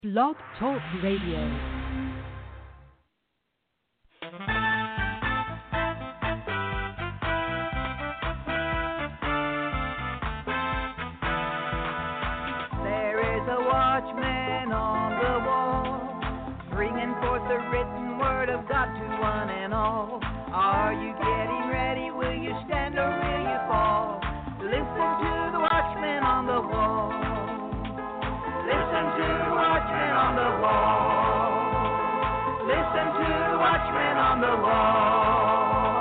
Blog Talk Radio. Watchman on the wall, bringing forth the written word of God to one and all. Are you getting ready? Will you stand or will you fall? Listen to the watchman on the wall. Listen to the watchman on the wall. Listen to the watchman on the wall.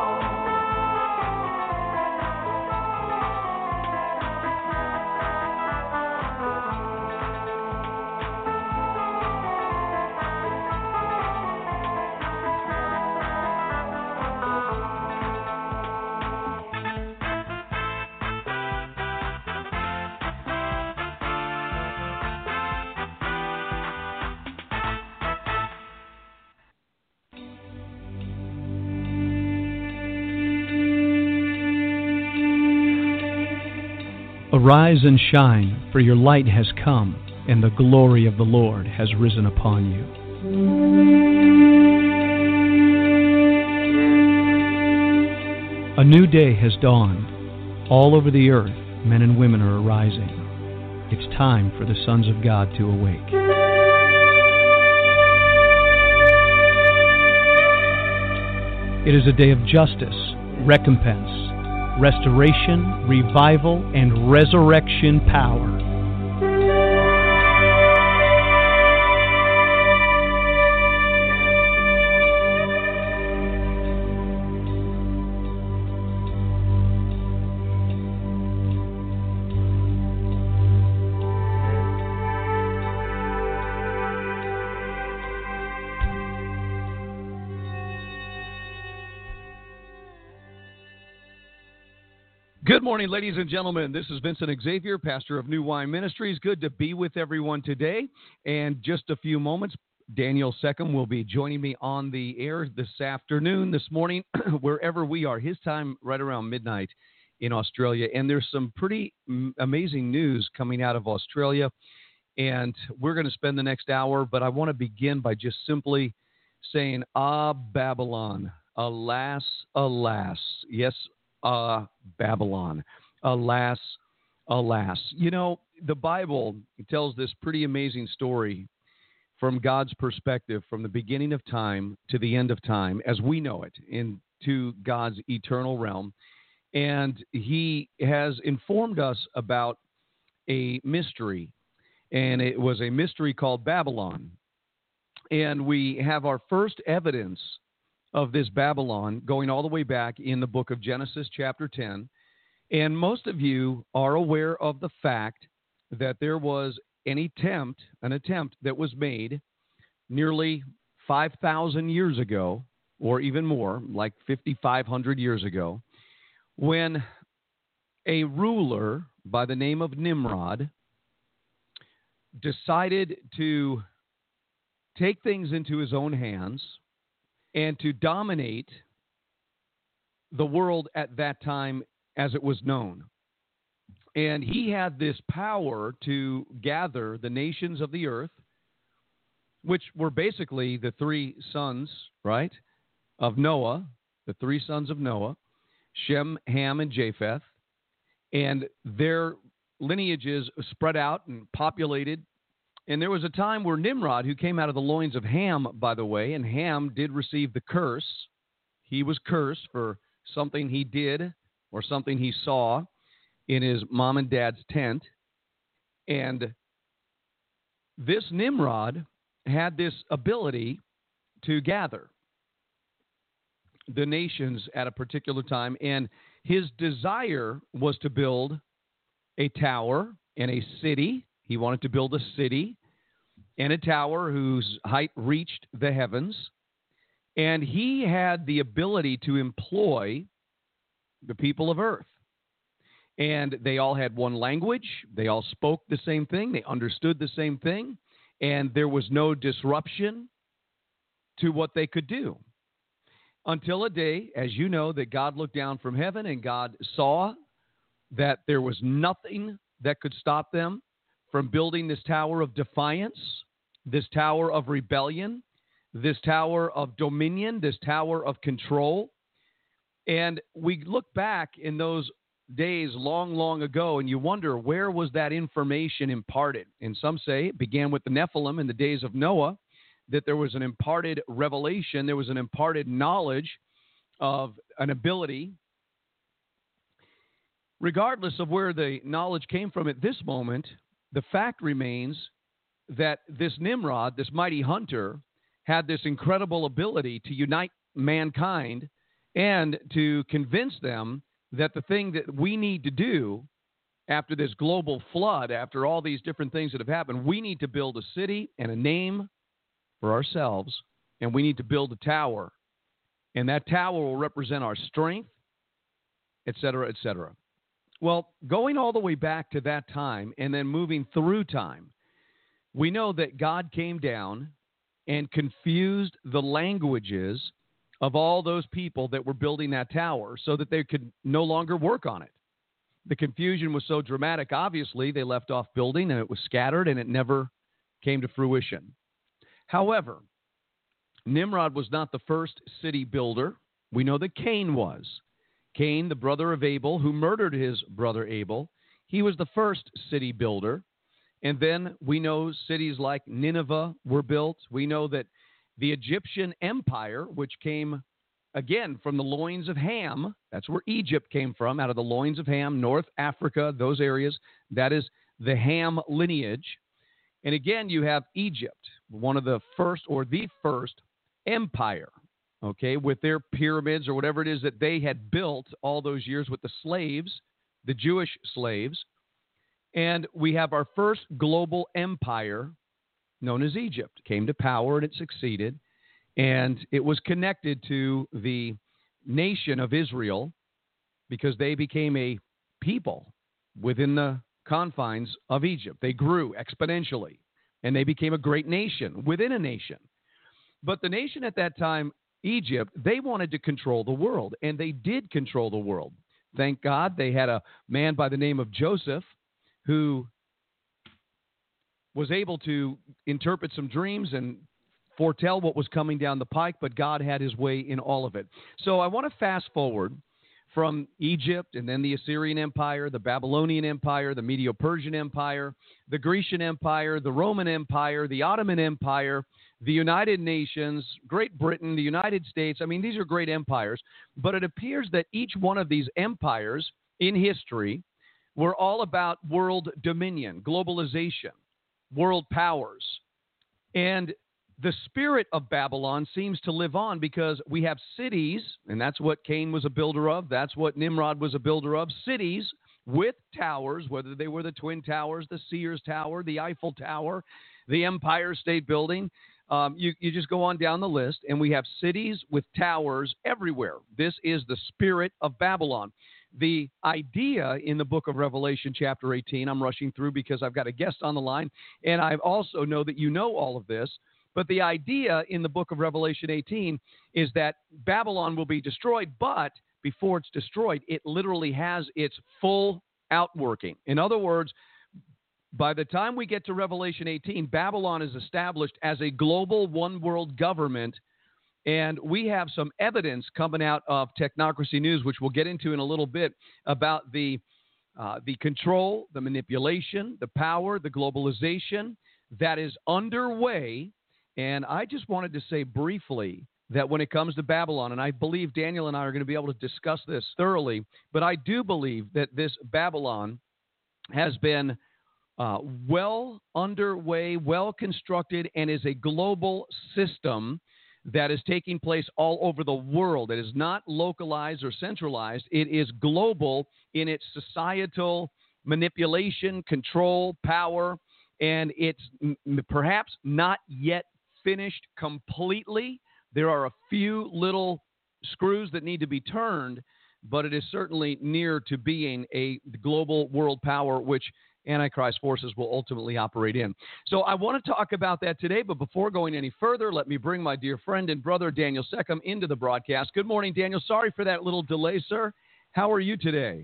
Arise and shine, for your light has come, and the glory of the Lord has risen upon you. A new day has dawned. All over the earth, men and women are arising. It's time for the sons of God to awake. It is a day of justice, recompense, restoration, revival, and resurrection power. Good morning, ladies and gentlemen. This is Vincent Xavier, pastor of New Wine Ministries. Good to be with everyone today. And just a few moments, Daniel Seckham will be joining me on the air this afternoon, this morning, wherever we are. His time right around midnight in Australia. And there's some pretty amazing news coming out of Australia. And we're going to spend the next hour, but I want to begin by just simply saying, Ah, Babylon, alas, alas. Yes, Babylon. Alas, alas. You know, the Bible tells this pretty amazing story from God's perspective, from the beginning of time to the end of time, as we know it, into God's eternal realm. And he has informed us about a mystery, and it was a mystery called Babylon. And we have our first evidence of this Babylon going all the way back in the book of Genesis chapter 10. And most of you are aware of the fact that there was an attempt that was made nearly 5,000 years ago, or even more, like 5,500 years ago, when a ruler by the name of Nimrod decided to take things into his own hands and to dominate the world at that time as it was known. And he had this power to gather the nations of the earth, which were basically the three sons, right, of Noah, the three sons of Noah, Shem, Ham, and Japheth, and their lineages spread out and populated. And there was a time where Nimrod, who came out of the loins of Ham, by the way, and Ham did receive the curse. He was cursed for something he did or something he saw in his mom and dad's tent. And this Nimrod had this ability to gather the nations at a particular time. And his desire was to build a tower and a city. He wanted to build a city and a tower whose height reached the heavens. And he had the ability to employ the people of earth. And they all had one language. They all spoke the same thing. They understood the same thing. And there was no disruption to what they could do. Until a day, as you know, that God looked down from heaven and God saw that there was nothing that could stop them from building this tower of defiance this tower of rebellion, this tower of dominion, this tower of control. And we look back in those days long, long ago, and you wonder, where was that information imparted? And some say it began with the Nephilim in the days of Noah, that there was an imparted revelation, there was an imparted knowledge of an ability. Regardless of where the knowledge came from at this moment, the fact remains that this Nimrod, this mighty hunter, had this incredible ability to unite mankind and to convince them that the thing that we need to do after this global flood, after all these different things that have happened, we need to build a city and a name for ourselves, and we need to build a tower. And that tower will represent our strength, et cetera, et cetera. Well, going all the way back to that time and then moving through time, we know that God came down and confused the languages of all those people that were building that tower so that they could no longer work on it. The confusion was so dramatic, obviously, they left off building and it was scattered and it never came to fruition. However, Nimrod was not the first city builder. We know that Cain was. Cain, the brother of Abel, who murdered his brother Abel, he was the first city builder. And then we know cities like Nineveh were built. We know that the Egyptian Empire, which came, again, from the loins of Ham, that's where Egypt came from, out of the loins of Ham, North Africa, those areas, that is the Ham lineage. And again, you have Egypt, one of the first or the first empire, okay, with their pyramids or whatever it is that they had built all those years with the slaves, the Jewish slaves. And we have our first global empire known as Egypt. Came to power and it succeeded. And it was connected to the nation of Israel because they became a people within the confines of Egypt. They grew exponentially and they became a great nation within a nation. But the nation at that time, Egypt, they wanted to control the world, and they did control the world. Thank God they had a man by the name of Joseph who was able to interpret some dreams and foretell what was coming down the pike, but God had his way in all of it. So I want to fast forward from Egypt and then the Assyrian Empire, the Babylonian Empire, the Medo-Persian Empire, the Grecian Empire, the Roman Empire, the Ottoman Empire, the United Nations, Great Britain, the United States. I mean, these are great empires, but it appears that each one of these empires in history were all about world dominion, globalization, world powers. And the spirit of Babylon seems to live on because we have cities, and that's what Cain was a builder of. That's what Nimrod was a builder of. Cities with towers, whether they were the Twin Towers, the Sears Tower, the Eiffel Tower, the Empire State Building. You just go on down the list, and we have cities with towers everywhere. This is the spirit of Babylon. The idea in the book of Revelation, chapter 18, I'm rushing through because I've got a guest on the line, and I also know that you know all of this, but the idea in the book of Revelation 18 is that Babylon will be destroyed, but before it's destroyed, it literally has its full outworking. In other words, by the time we get to Revelation 18, Babylon is established as a global one-world government, and we have some evidence coming out of Technocracy News, which we'll get into in a little bit, about the control, the manipulation, the power, the globalization that is underway. And I just wanted to say briefly that when it comes to Babylon, and I believe Daniel and I are going to be able to discuss this thoroughly, but I do believe that this Babylon has been well underway, well constructed, and is a global system that is taking place all over the world. It is not localized or centralized. It is global in its societal manipulation, control, power, and it's perhaps not yet finished completely. There are a few little screws that need to be turned, but it is certainly near to being a global world power, which Antichrist forces will ultimately operate in. So I want to talk about that today, but before going any further, let me bring my dear friend and brother, Daniel Seckham, into the broadcast. Good morning, Daniel. Sorry for that little delay, sir. How are you today?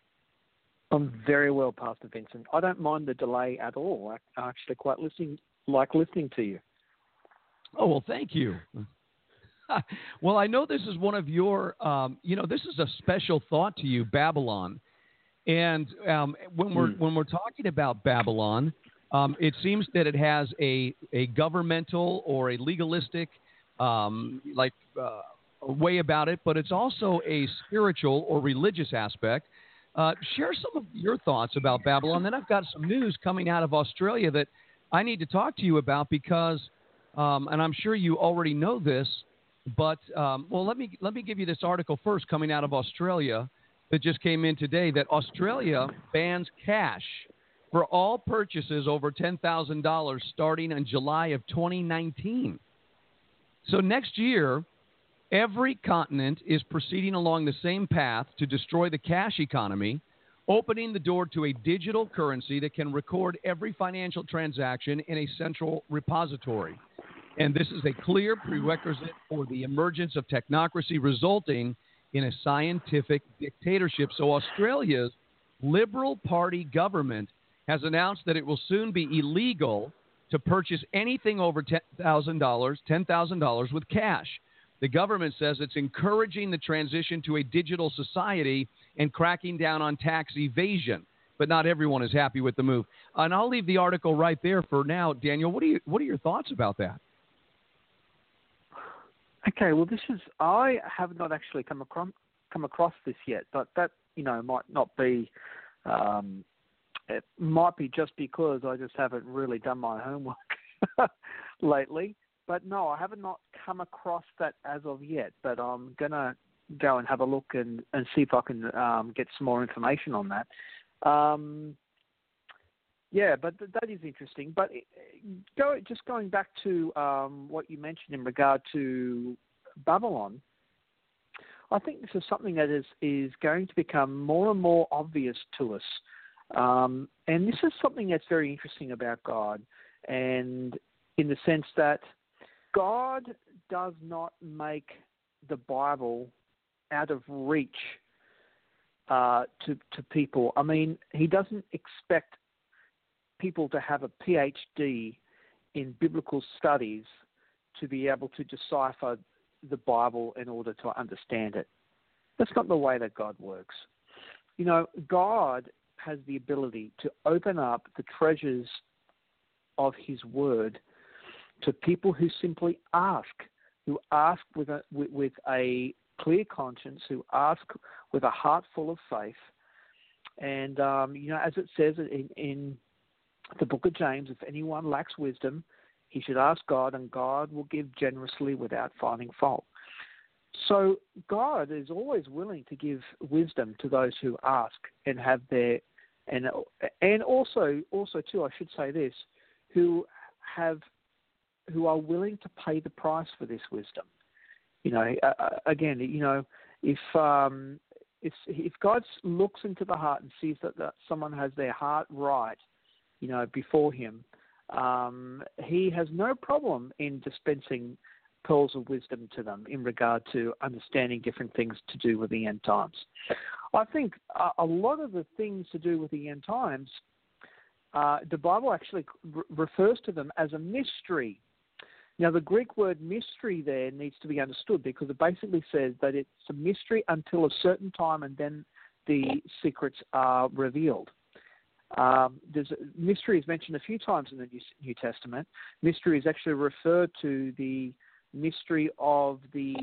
I'm very well, Pastor Vincent. I don't mind the delay at all. I'm actually quite like listening to you. Oh, well, thank you. Well, I know this is one of your, this is a special thought to you, Babylon. And when we're talking about Babylon, it seems that it has a governmental or a legalistic way about it, but it's also a spiritual or religious aspect. Share some of your thoughts about Babylon. Then I've got some news coming out of Australia that I need to talk to you about because, and I'm sure you already know this, but let me give you this article first coming out of Australia that just came in today, that Australia bans cash for all purchases over $10,000 starting in July of 2019. So next year, every continent is proceeding along the same path to destroy the cash economy, opening the door to a digital currency that can record every financial transaction in a central repository. And this is a clear prerequisite for the emergence of technocracy, resulting in a scientific dictatorship. So Australia's Liberal Party government has announced that it will soon be illegal to purchase anything over $10,000 with cash. The government says it's encouraging the transition to a digital society and cracking down on tax evasion. But not everyone is happy with the move. And I'll leave the article right there for now. Daniel, what are your thoughts about that? Okay, well, I have not actually come across this yet, but that, might not be, it might be just because I just haven't really done my homework lately. But no, I have not come across that as of yet, but I'm going to go and have a look and see if I can get some more information on that. Yeah, but that is interesting. But going back to what you mentioned in regard to Babylon, I think this is something that is going to become more and more obvious to us. And this is something that's very interesting about God, and in the sense that God does not make the Bible out of reach to people. I mean, he doesn't expect people to have a PhD in biblical studies to be able to decipher the Bible in order to understand it. That's not the way that God works. God has the ability to open up the treasures of his word to people who simply ask, who ask with a clear conscience, who ask with a heart full of faith. And, as it says in the book of James, if anyone lacks wisdom, he should ask God, and God will give generously without finding fault. So God is always willing to give wisdom to those who ask and have their, and also too, I should say this, who are willing to pay the price for this wisdom. If God looks into the heart and sees that someone has their heart right, before him, he has no problem in dispensing pearls of wisdom to them in regard to understanding different things to do with the end times. I think a lot of the things to do with the end times, the Bible actually refers to them as a mystery. Now, the Greek word mystery there needs to be understood because it basically says that it's a mystery until a certain time and then the secrets are revealed. Mystery is mentioned a few times in the New Testament. Mystery is actually referred to the mystery of the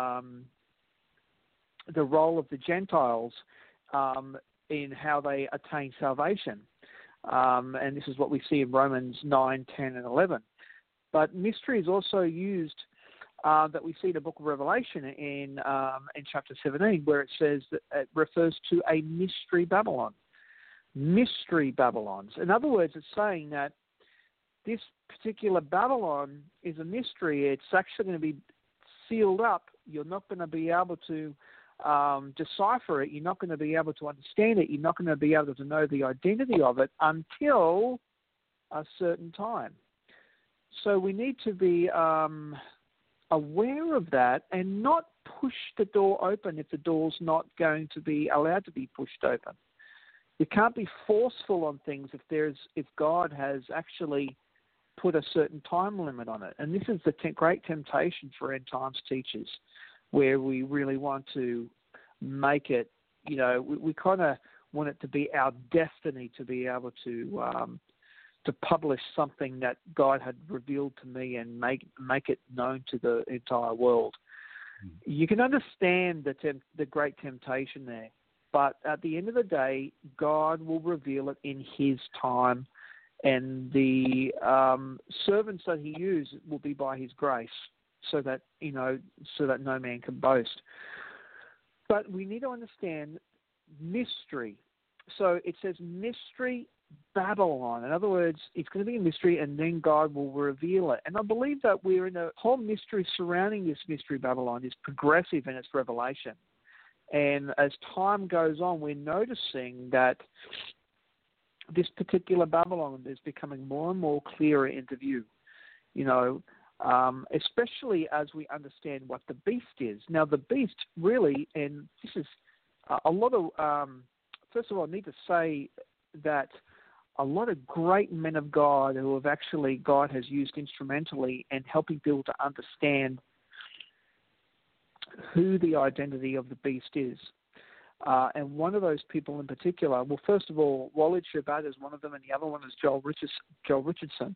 role of the Gentiles in how they attain salvation. And this is what we see in Romans 9, 10, and 11. But mystery is also used that we see in the book of Revelation in chapter 17, where it says that it refers to a mystery Babylon. Mystery Babylons. In other words, it's saying that this particular Babylon is a mystery. It's actually going to be sealed up. You're not going to be able to decipher it. You're not going to be able to understand it. You're not going to be able to know the identity of it until a certain time. So we need to be aware of that and not push the door open if the door's not going to be allowed to be pushed open. You can't be forceful on things if God has actually put a certain time limit on it. And this is the great temptation for end times teachers, where we really want to make it, we kind of want it to be our destiny to be able to publish something that God had revealed to me and make it known to the entire world. You can understand the great temptation there, but at the end of the day, God will reveal it in His time, and the servants that He uses will be by His grace, so that no man can boast. But we need to understand mystery. So it says mystery Babylon. In other words, it's going to be a mystery, and then God will reveal it. And I believe that we're in a whole mystery surrounding this mystery Babylon is progressive in its revelation. And as time goes on, we're noticing that this particular Babylon is becoming more and more clearer into view. Especially as we understand what the beast is. Now, the beast really, and this is a lot of, first of all, I need to say that a lot of great men of God who have actually, God has used instrumentally in helping people to understand who the identity of the beast is. And one of those people in particular, well, first of all, Walid Shoebat is one of them, and the other one is Joel Richardson.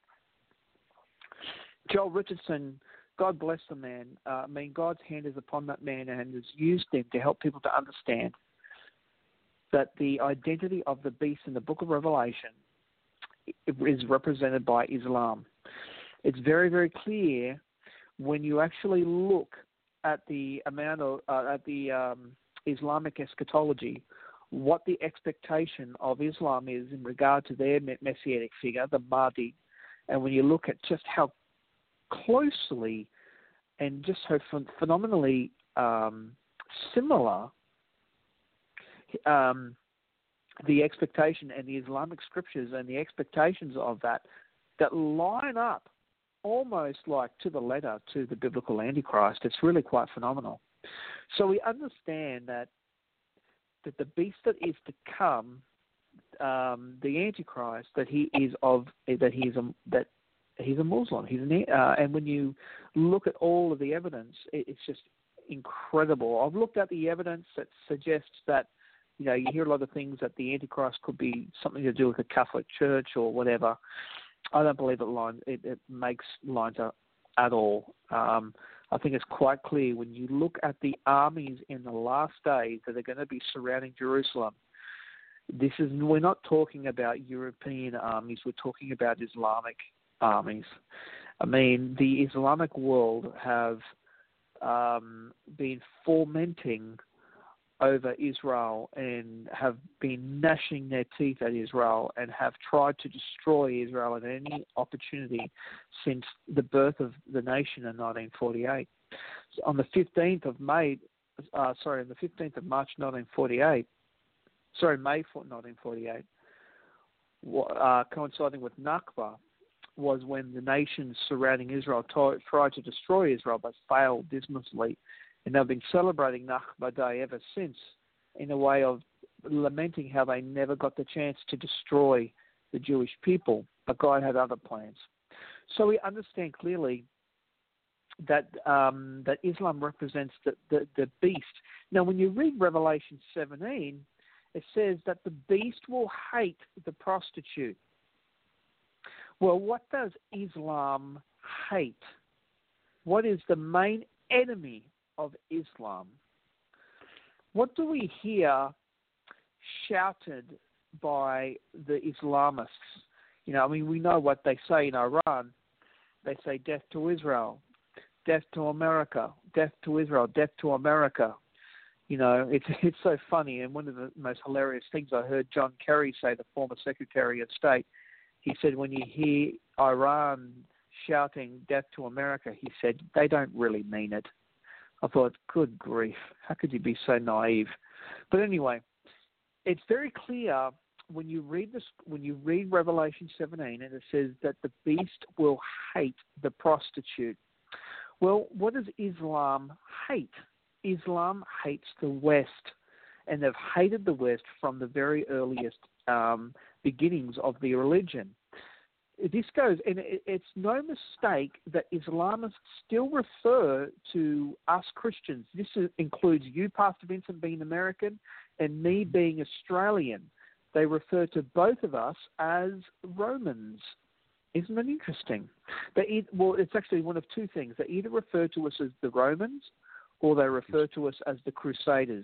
Joel Richardson, God bless the man. God's hand is upon that man and has used him to help people to understand that the identity of the beast in the book of Revelation is represented by Islam. It's very, very clear when you actually look at the amount of Islamic eschatology, what the expectation of Islam is in regard to their messianic figure, the Mahdi, and when you look at just how closely and just so phenomenally similar the expectation and the Islamic scriptures and the expectations of that line up almost like to the letter to the biblical Antichrist. It's really quite phenomenal. So we understand that the beast that is to come, the Antichrist, that he's a Muslim. And when you look at all of the evidence, it's just incredible. I've looked at the evidence that suggests that, you hear a lot of things that the Antichrist could be something to do with the Catholic Church or whatever. I don't believe it makes lines up at all. I think it's quite clear when you look at the armies in the last days that are going to be surrounding Jerusalem. We're not talking about European armies. We're talking about Islamic armies. I mean, the Islamic world have been fomenting over Israel and have been gnashing their teeth at Israel and have tried to destroy Israel at any opportunity since the birth of the nation in 1948. So on the 15th of March 1948, May 1948, coinciding with Nakba, was when the nations surrounding Israel tried to destroy Israel but failed dismally. And they've been celebrating Nakba Day ever since in a way of lamenting how they never got the chance to destroy the Jewish people, but God had other plans. So we understand clearly that that Islam represents the beast. Now, when you read Revelation 17, it says that the beast will hate the prostitute. Well, what does Islam hate? What is the main enemy of Islam? What do we hear shouted by the Islamists? We know what they say in Iran. They say death to Israel, death to America, death to Israel, death to America. It's so funny. And one of the most hilarious things I heard John Kerry say, the former Secretary of State, he said, when you hear Iran shouting death to America, he said, they don't really mean it. I thought, good grief, how could you be so naive? But anyway, it's very clear when you read Revelation 17, and it says that the beast will hate the prostitute. Well, what does Islam hate? Islam hates the West, and they've hated the West from the very earliest beginnings of the religion. this goes, and it's no mistake that Islamists still refer to us Christians. This includes you, Pastor Vincent, being American, and me being Australian. They refer to both of us as Romans. Isn't it interesting? It's actually one of two things. They either refer to us as the Romans or they refer to us as the Crusaders.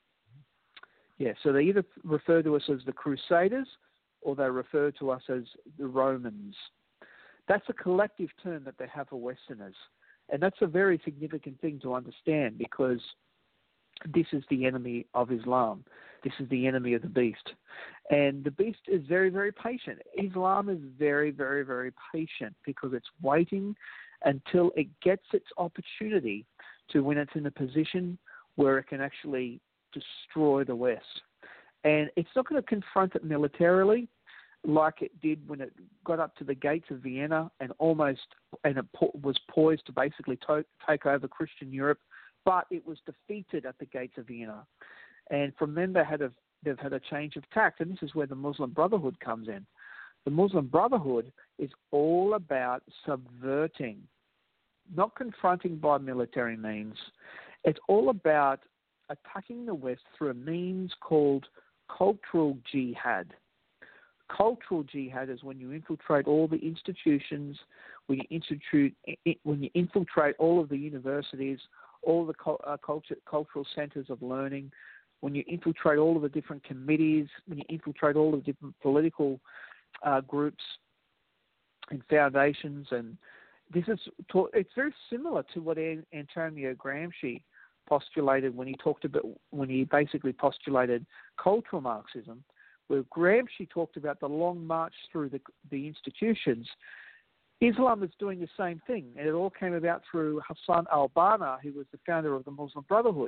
Yeah, so they either refer to us as the Crusaders or they refer to us as the Romans. That's a collective term that they have for Westerners. And that's a very significant thing to understand because this is the enemy of Islam. This is the enemy of the beast. And the beast is very, very patient. Islam is very, very, very patient because it's waiting until it gets its opportunity to when it's in a position where it can actually destroy the West. And it's not going to confront it militarily like it did when it got up to the gates of Vienna and it was poised to basically take over Christian Europe, but it was defeated at the gates of Vienna. And from then they've had a change of tact, and this is where the Muslim Brotherhood comes in. The Muslim Brotherhood is all about subverting, not confronting by military means. It's all about attacking the West through a means called cultural jihad. Cultural jihad is when you infiltrate all the institutions, when you infiltrate all of the universities, all the cultural centers of learning, when you infiltrate all of the different committees, when you infiltrate all of the different political groups and foundations. And it's very similar to what Antonio Gramsci postulated when he basically postulated cultural Marxism, where Gramsci talked about the long march through the institutions. Islam is doing the same thing, and it all came about through Hassan al-Banna, who was the founder of the Muslim Brotherhood.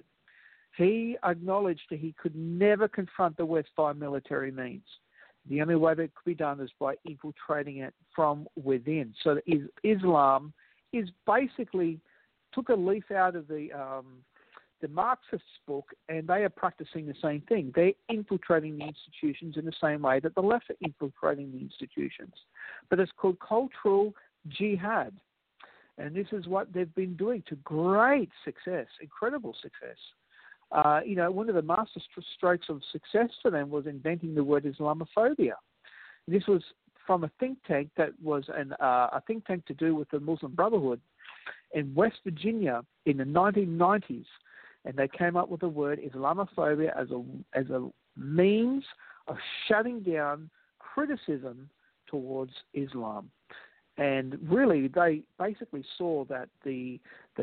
He acknowledged that he could never confront the West by military means. The only way that it could be done is by infiltrating it from within. So Islam is basically took a leaf out of the Marxists' book, and they are practicing the same thing. They're infiltrating the institutions in the same way that the left are infiltrating the institutions. But it's called cultural jihad. And this is what they've been doing to great success, incredible success. One of the master strokes of success for them was inventing the word Islamophobia. This was from a think tank that was a think tank to do with the Muslim Brotherhood in West Virginia in the 1990s. And they came up with the word Islamophobia as a means of shutting down criticism towards Islam. And really, they basically saw that the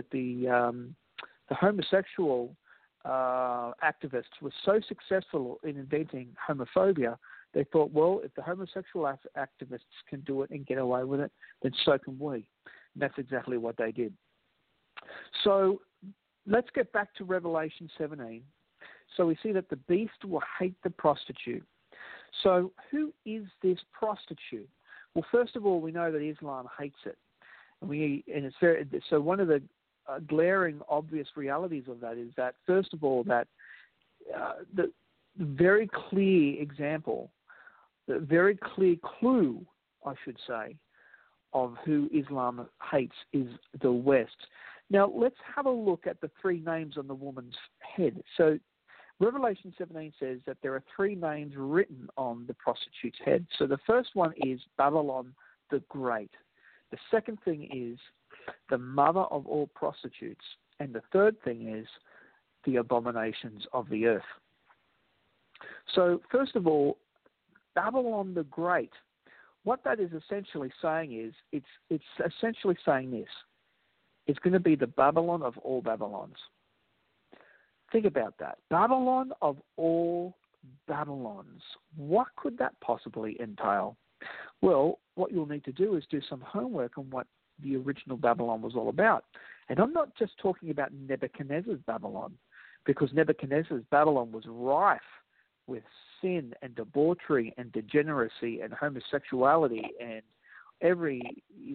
homosexual activists were so successful in inventing homophobia, they thought, well, if the homosexual activists can do it and get away with it, then so can we. And that's exactly what they did. So let's get back to Revelation 17. So we see that the beast will hate the prostitute. So who is this prostitute? Well, first of all, we know that Islam hates it. So one of the glaring, obvious realities of that is that, first of all, that the very clear example, the very clear clue, I should say, of who Islam hates is the West. Now, let's have a look at the three names on the woman's head. So Revelation 17 says that there are three names written on the prostitute's head. So the first one is Babylon the Great. The second thing is the mother of all prostitutes. And the third thing is the abominations of the earth. So first of all, Babylon the Great. What that is essentially saying is, it's essentially saying this. It's going to be the Babylon of all Babylons. Think about that. Babylon of all Babylons. What could that possibly entail? Well, what you'll need to do is do some homework on what the original Babylon was all about. And I'm not just talking about Nebuchadnezzar's Babylon, because Nebuchadnezzar's Babylon was rife with sin and debauchery and degeneracy and homosexuality and every,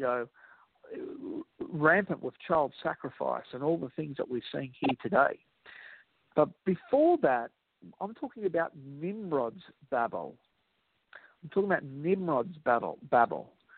rampant with child sacrifice and all the things that we're seeing here today. But before that, I'm talking about Nimrod's Babel. I'm talking about Nimrod's Babel.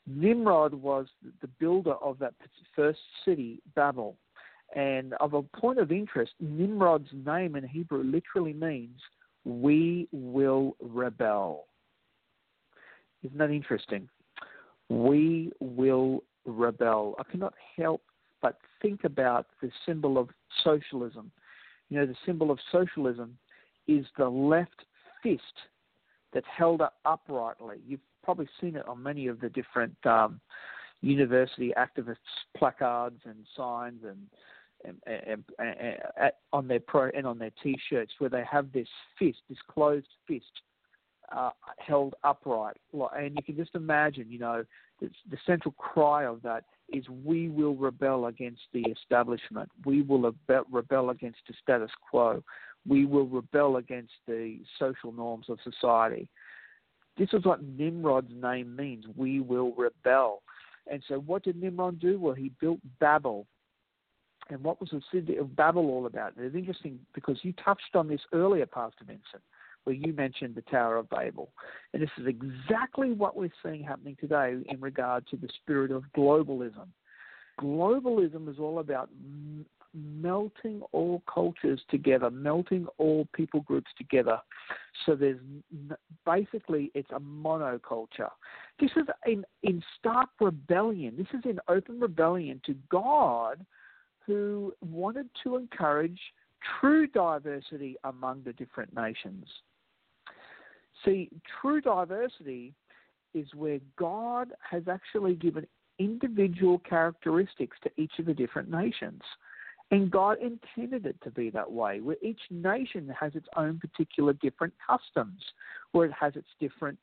Nimrod was the builder of that first city, Babel. And of a point of interest, Nimrod's name in Hebrew literally means, we will rebel. Isn't that interesting? We will rebel. I cannot help but think about the symbol of socialism. You know, the symbol of socialism is the left fist that's held up uprightly. You've probably seen it on many of the different university activists' placards and signs and on their T-shirts, where they have this fist, this closed fist, held upright. And you can just imagine, you know, the central cry of that is, we will rebel against the establishment. We will rebel against the status quo. We will rebel against the social norms of society. This is what Nimrod's name means. We will rebel. And so what did Nimrod do? Well, he built Babel. And what was the city of Babel all about? It's interesting because you touched on this earlier, Pastor Vincent, where you mentioned the Tower of Babel. And this is exactly what we're seeing happening today in regard to the spirit of globalism. Globalism is all about melting all cultures together, melting all people groups together. So there's basically, it's a monoculture. This is in stark rebellion. This is in open rebellion to God, who wanted to encourage true diversity among the different nations. See, true diversity is where God has actually given individual characteristics to each of the different nations. And God intended it to be that way, where each nation has its own particular different customs, where it has its different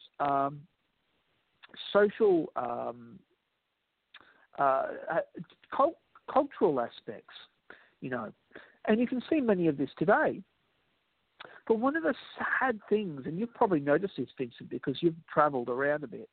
social, cultural aspects, you know. And you can see many of this today. But one of the sad things, and you've probably noticed this, Vincent, because you've traveled around a bit,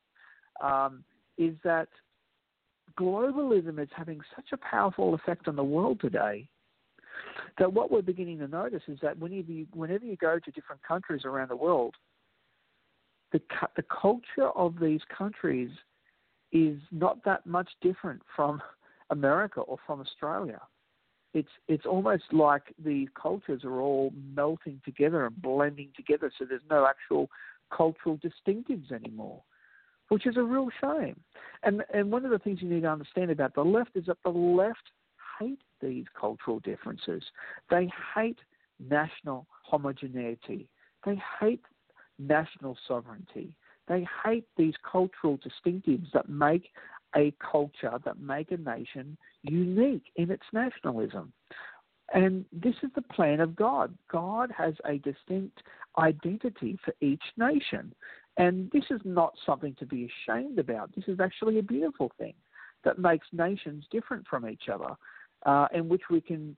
is that globalism is having such a powerful effect on the world today that what we're beginning to notice is that whenever you go to different countries around the world, the culture of these countries is not that much different from America or from Australia. It's almost like the cultures are all melting together and blending together, so there's no actual cultural distinctives anymore, which is a real shame. And one of the things you need to understand about the left is that the left hate these cultural differences. They hate national homogeneity. They hate national sovereignty. They hate these cultural distinctives that make a culture, that make a nation unique in its nationalism. And this is the plan of God. God has a distinct identity for each nation. And this is not something to be ashamed about. This is actually a beautiful thing that makes nations different from each other, in which we can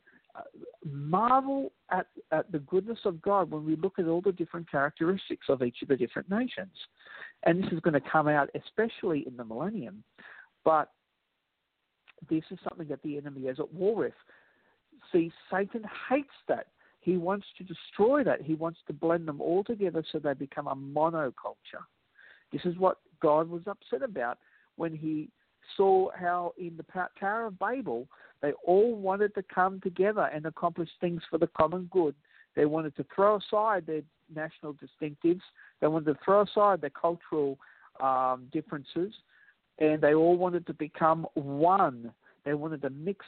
marvel at the goodness of God when we look at all the different characteristics of each of the different nations. And this is going to come out especially in the millennium. But this is something that the enemy is at war with. See, Satan hates that. He wants to destroy that. He wants to blend them all together so they become a monoculture. This is what God was upset about when he saw how in the Tower of Babel, they all wanted to come together and accomplish things for the common good. They wanted to throw aside their national distinctives. They wanted to throw aside their cultural differences, and they all wanted to become one. They wanted to mix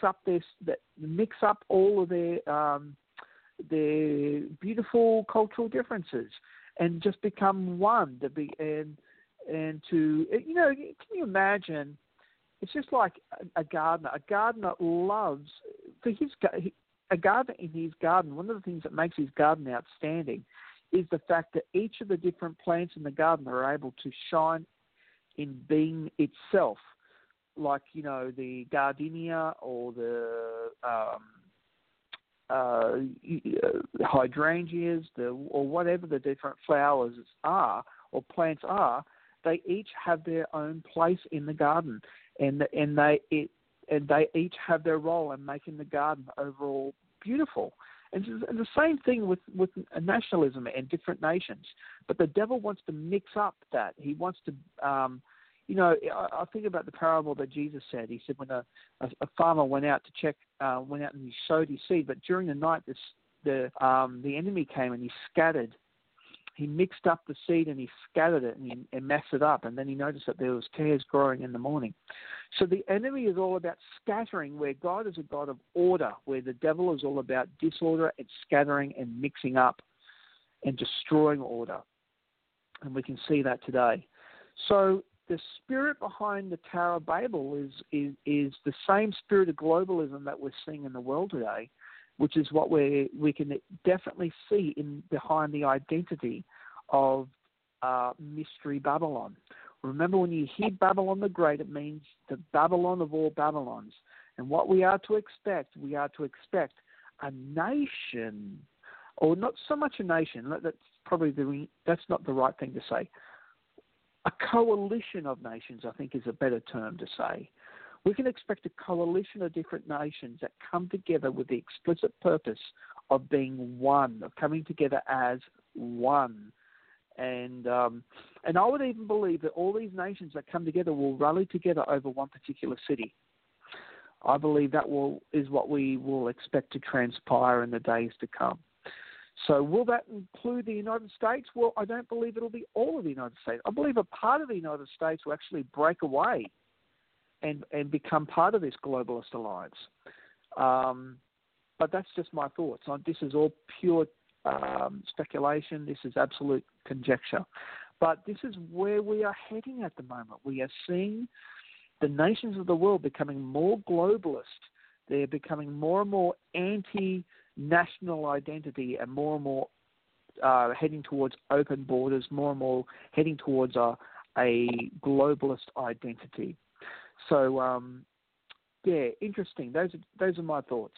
up all of their beautiful cultural differences and just become one. Can you imagine? It's just like a gardener. A gardener loves a gardener in his garden. One of the things that makes his garden outstanding is the fact that each of the different plants in the garden are able to shine in being itself, like, you know, the gardenia or the hydrangeas, or whatever the different flowers are or plants are. They each have their own place in the garden, and they each have their role in making the garden overall beautiful. And the same thing with nationalism and different nations. But the devil wants to mix up that. He wants to I think about the parable that Jesus said. He said when a farmer went out and he sowed his seed, but during the night the enemy came and he scattered. He mixed up the seed and he scattered it and messed it up, and then he noticed that there was tares growing in the morning. So the enemy is all about scattering, where God is a God of order, where the devil is all about disorder and scattering and mixing up and destroying order. And we can see that today. So the spirit behind the Tower of Babel is the same spirit of globalism that we're seeing in the world today, which is what we can definitely see behind the identity of Mystery Babylon. Remember, when you hear Babylon the Great, it means the Babylon of all Babylons. And what we are to expect a nation, or not so much a nation, that's not the right thing to say. A coalition of nations, I think, is a better term to say. We can expect a coalition of different nations that come together with the explicit purpose of being one, of coming together as one. And I would even believe that all these nations that come together will rally together over one particular city. I believe that is what we will expect to transpire in the days to come. So will that include the United States? Well, I don't believe it'll be all of the United States. I believe a part of the United States will actually break away and become part of this globalist alliance. But that's just my thoughts. This is all pure speculation. This is absolute conjecture. But this is where we are heading at the moment. We are seeing the nations of the world becoming more globalist. They're becoming more and more anti-national identity and more heading towards open borders, more and more heading towards a globalist identity. So, interesting. Those are my thoughts.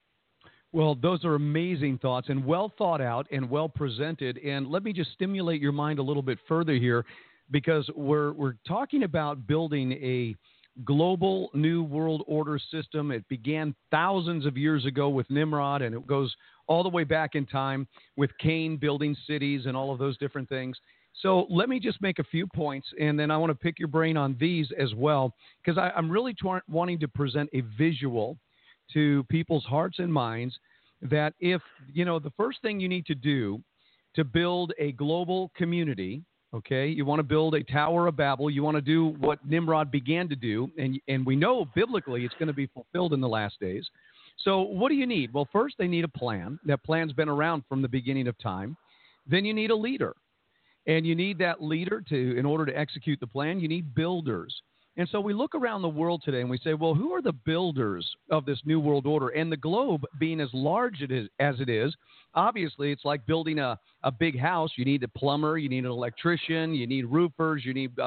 Well, those are amazing thoughts and well thought out and well presented. And let me just stimulate your mind a little bit further here, because we're talking about building a global new world order system. It began thousands of years ago with Nimrod, and it goes all the way back in time with Cain building cities and all of those different things. So let me just make a few points, and then I want to pick your brain on these as well, because I'm really wanting to present a visual to people's hearts and minds that if, the first thing you need to do to build a global community, okay, you want to build a Tower of Babel, you want to do what Nimrod began to do, and we know biblically it's going to be fulfilled in the last days. So what do you need? Well, first they need a plan. That plan's been around from the beginning of time. Then you need a leader. And you need that leader in order to execute the plan, you need builders. And so we look around the world today and we say, well, who are the builders of this new world order? And the globe being as large as it is, obviously it's like building a big house. You need a plumber, you need an electrician, you need roofers, you need,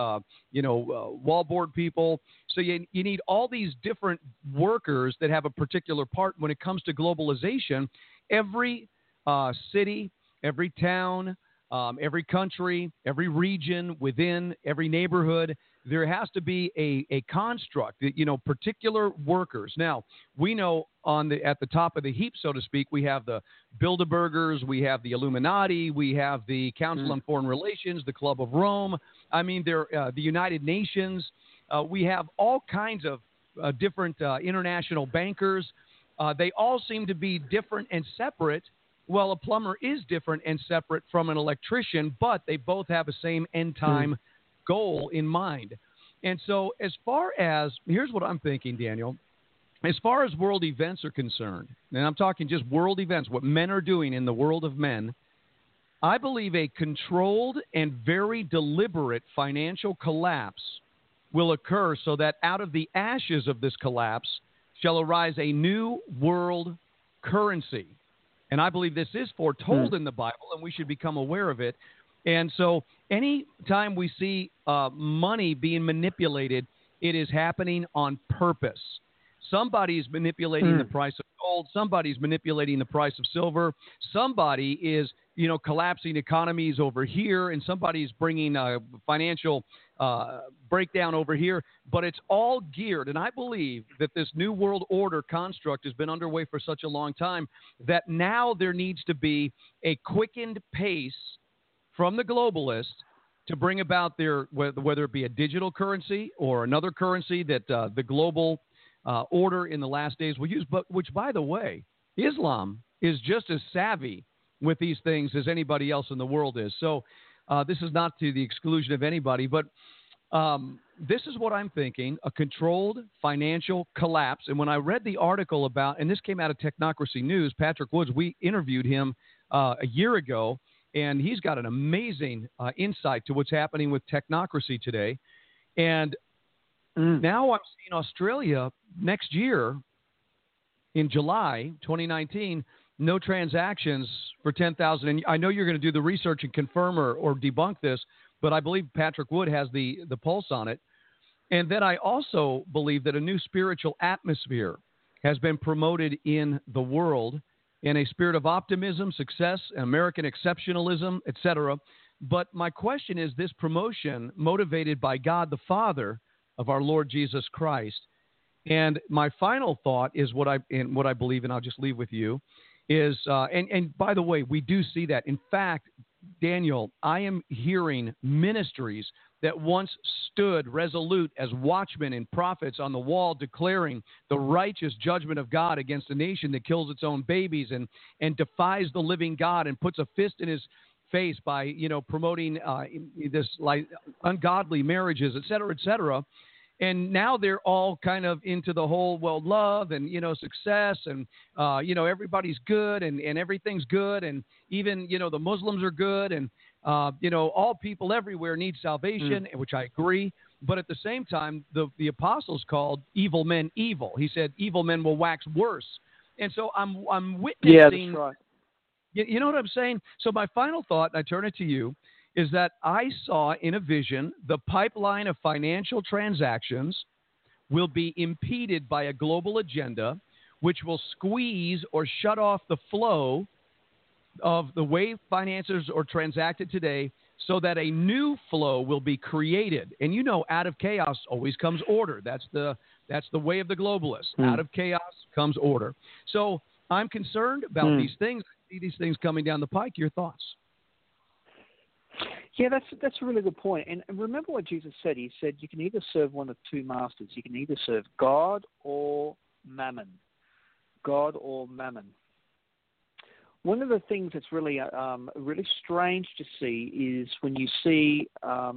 wallboard people. So you need all these different workers that have a particular part. When it comes to globalization, every city, every town, every country, every region within every neighborhood, there has to be a construct, particular workers. Now, we know at the top of the heap, so to speak, we have the Bilderbergers, we have the Illuminati, we have the Council on Foreign Relations, the Club of Rome. I mean, the United Nations. We have all kinds of different international bankers. They all seem to be different and separate. Well, a plumber is different and separate from an electrician, but they both have the same end time goal in mind. And so as far as, here's what I'm thinking, Daniel, as far as world events are concerned, and I'm talking just world events, what men are doing in the world of men, I believe a controlled and very deliberate financial collapse will occur so that out of the ashes of this collapse shall arise a new world currency. And I believe this is foretold in the Bible, and we should become aware of it. And so any time we see money being manipulated, it is happening on purpose. Somebody's manipulating the price of gold. Somebody's manipulating the price of silver. Somebody is, collapsing economies over here, and somebody's bringing a financial breakdown over here. But it's all geared, and I believe that this new world order construct has been underway for such a long time that now there needs to be a quickened pace from the globalists to bring about their, whether it be a digital currency or another currency that the global order in the last days will use, but which, by the way, Islam is just as savvy with these things as anybody else in the world is. So this is not to the exclusion of anybody, but this is what I'm thinking, a controlled financial collapse. And when I read the article about, and this came out of Technocracy News, Patrick Woods, we interviewed him a year ago, and he's got an amazing insight to what's happening with technocracy today. And now I'm seeing Australia next year in July 2019, no transactions for 10,000. And I know you're going to do the research and confirm or debunk this, but I believe Patrick Wood has the pulse on it. And then I also believe that a new spiritual atmosphere has been promoted in the world, in a spirit of optimism, success, American exceptionalism, etc. But my question is, this promotion motivated by God the Father of our Lord Jesus Christ? And my final thought is what I believe, and I'll just leave with you, is, and by the way, we do see that. In fact, Daniel, I am hearing ministries that once stood resolute as watchmen and prophets on the wall declaring the righteous judgment of God against a nation that kills its own babies and defies the living God and puts a fist in his face by, promoting this like ungodly marriages, et cetera, et cetera. And now they're all kind of into the whole, love and, success and, everybody's good and everything's good. And even, the Muslims are good. And, all people everywhere need salvation, which I agree. But at the same time, the apostles called evil men evil. He said evil men will wax worse. And so I'm witnessing. Yeah, that's right. You know what I'm saying? So my final thought, and I turn it to you, is that I saw in a vision the pipeline of financial transactions will be impeded by a global agenda which will squeeze or shut off the flow of the way finances are transacted today so that a new flow will be created. And out of chaos always comes order. That's the way of the globalists. Out of chaos comes order. So I'm concerned about these things. I see these things coming down the pike. Your thoughts? Yeah, that's a really good point. And remember what Jesus said. He said you can either serve one of two masters. You can either serve God or mammon. God or mammon. One of the things that's really really strange to see is when you see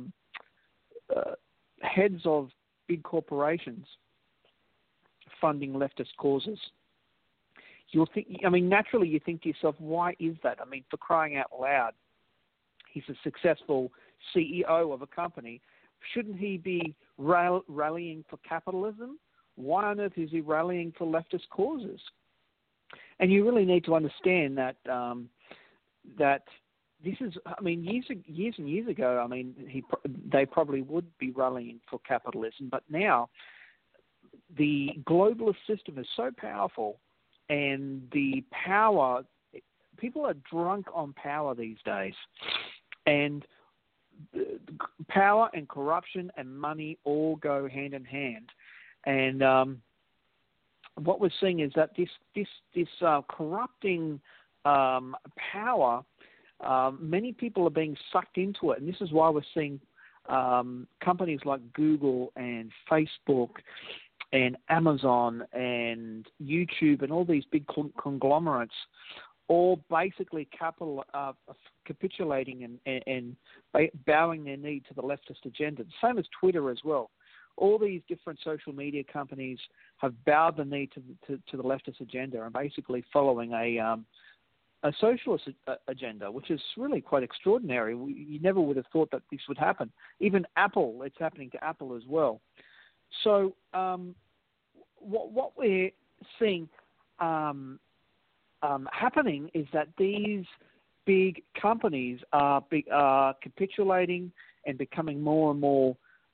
heads of big corporations funding leftist causes. You'll think. Naturally, you think to yourself, why is that? For crying out loud. He's a successful CEO of a company. Shouldn't he be rallying for capitalism? Why on earth is he rallying for leftist causes? And you really need to understand that that this is. Years and years ago, they probably would be rallying for capitalism, but now the globalist system is so powerful, and the power. People are drunk on power these days. And power and corruption and money all go hand in hand. And what we're seeing is that this corrupting power, many people are being sucked into it. And this is why we're seeing companies like Google and Facebook and Amazon and YouTube and all these big conglomerates all basically capitulating and bowing their knee to the leftist agenda. The same as Twitter as well. All these different social media companies have bowed the knee to the leftist agenda and basically following a socialist agenda, which is really quite extraordinary. You never would have thought that this would happen. Even Apple, it's happening to Apple as well. So what we're seeing happening is that these big companies are capitulating and becoming more and more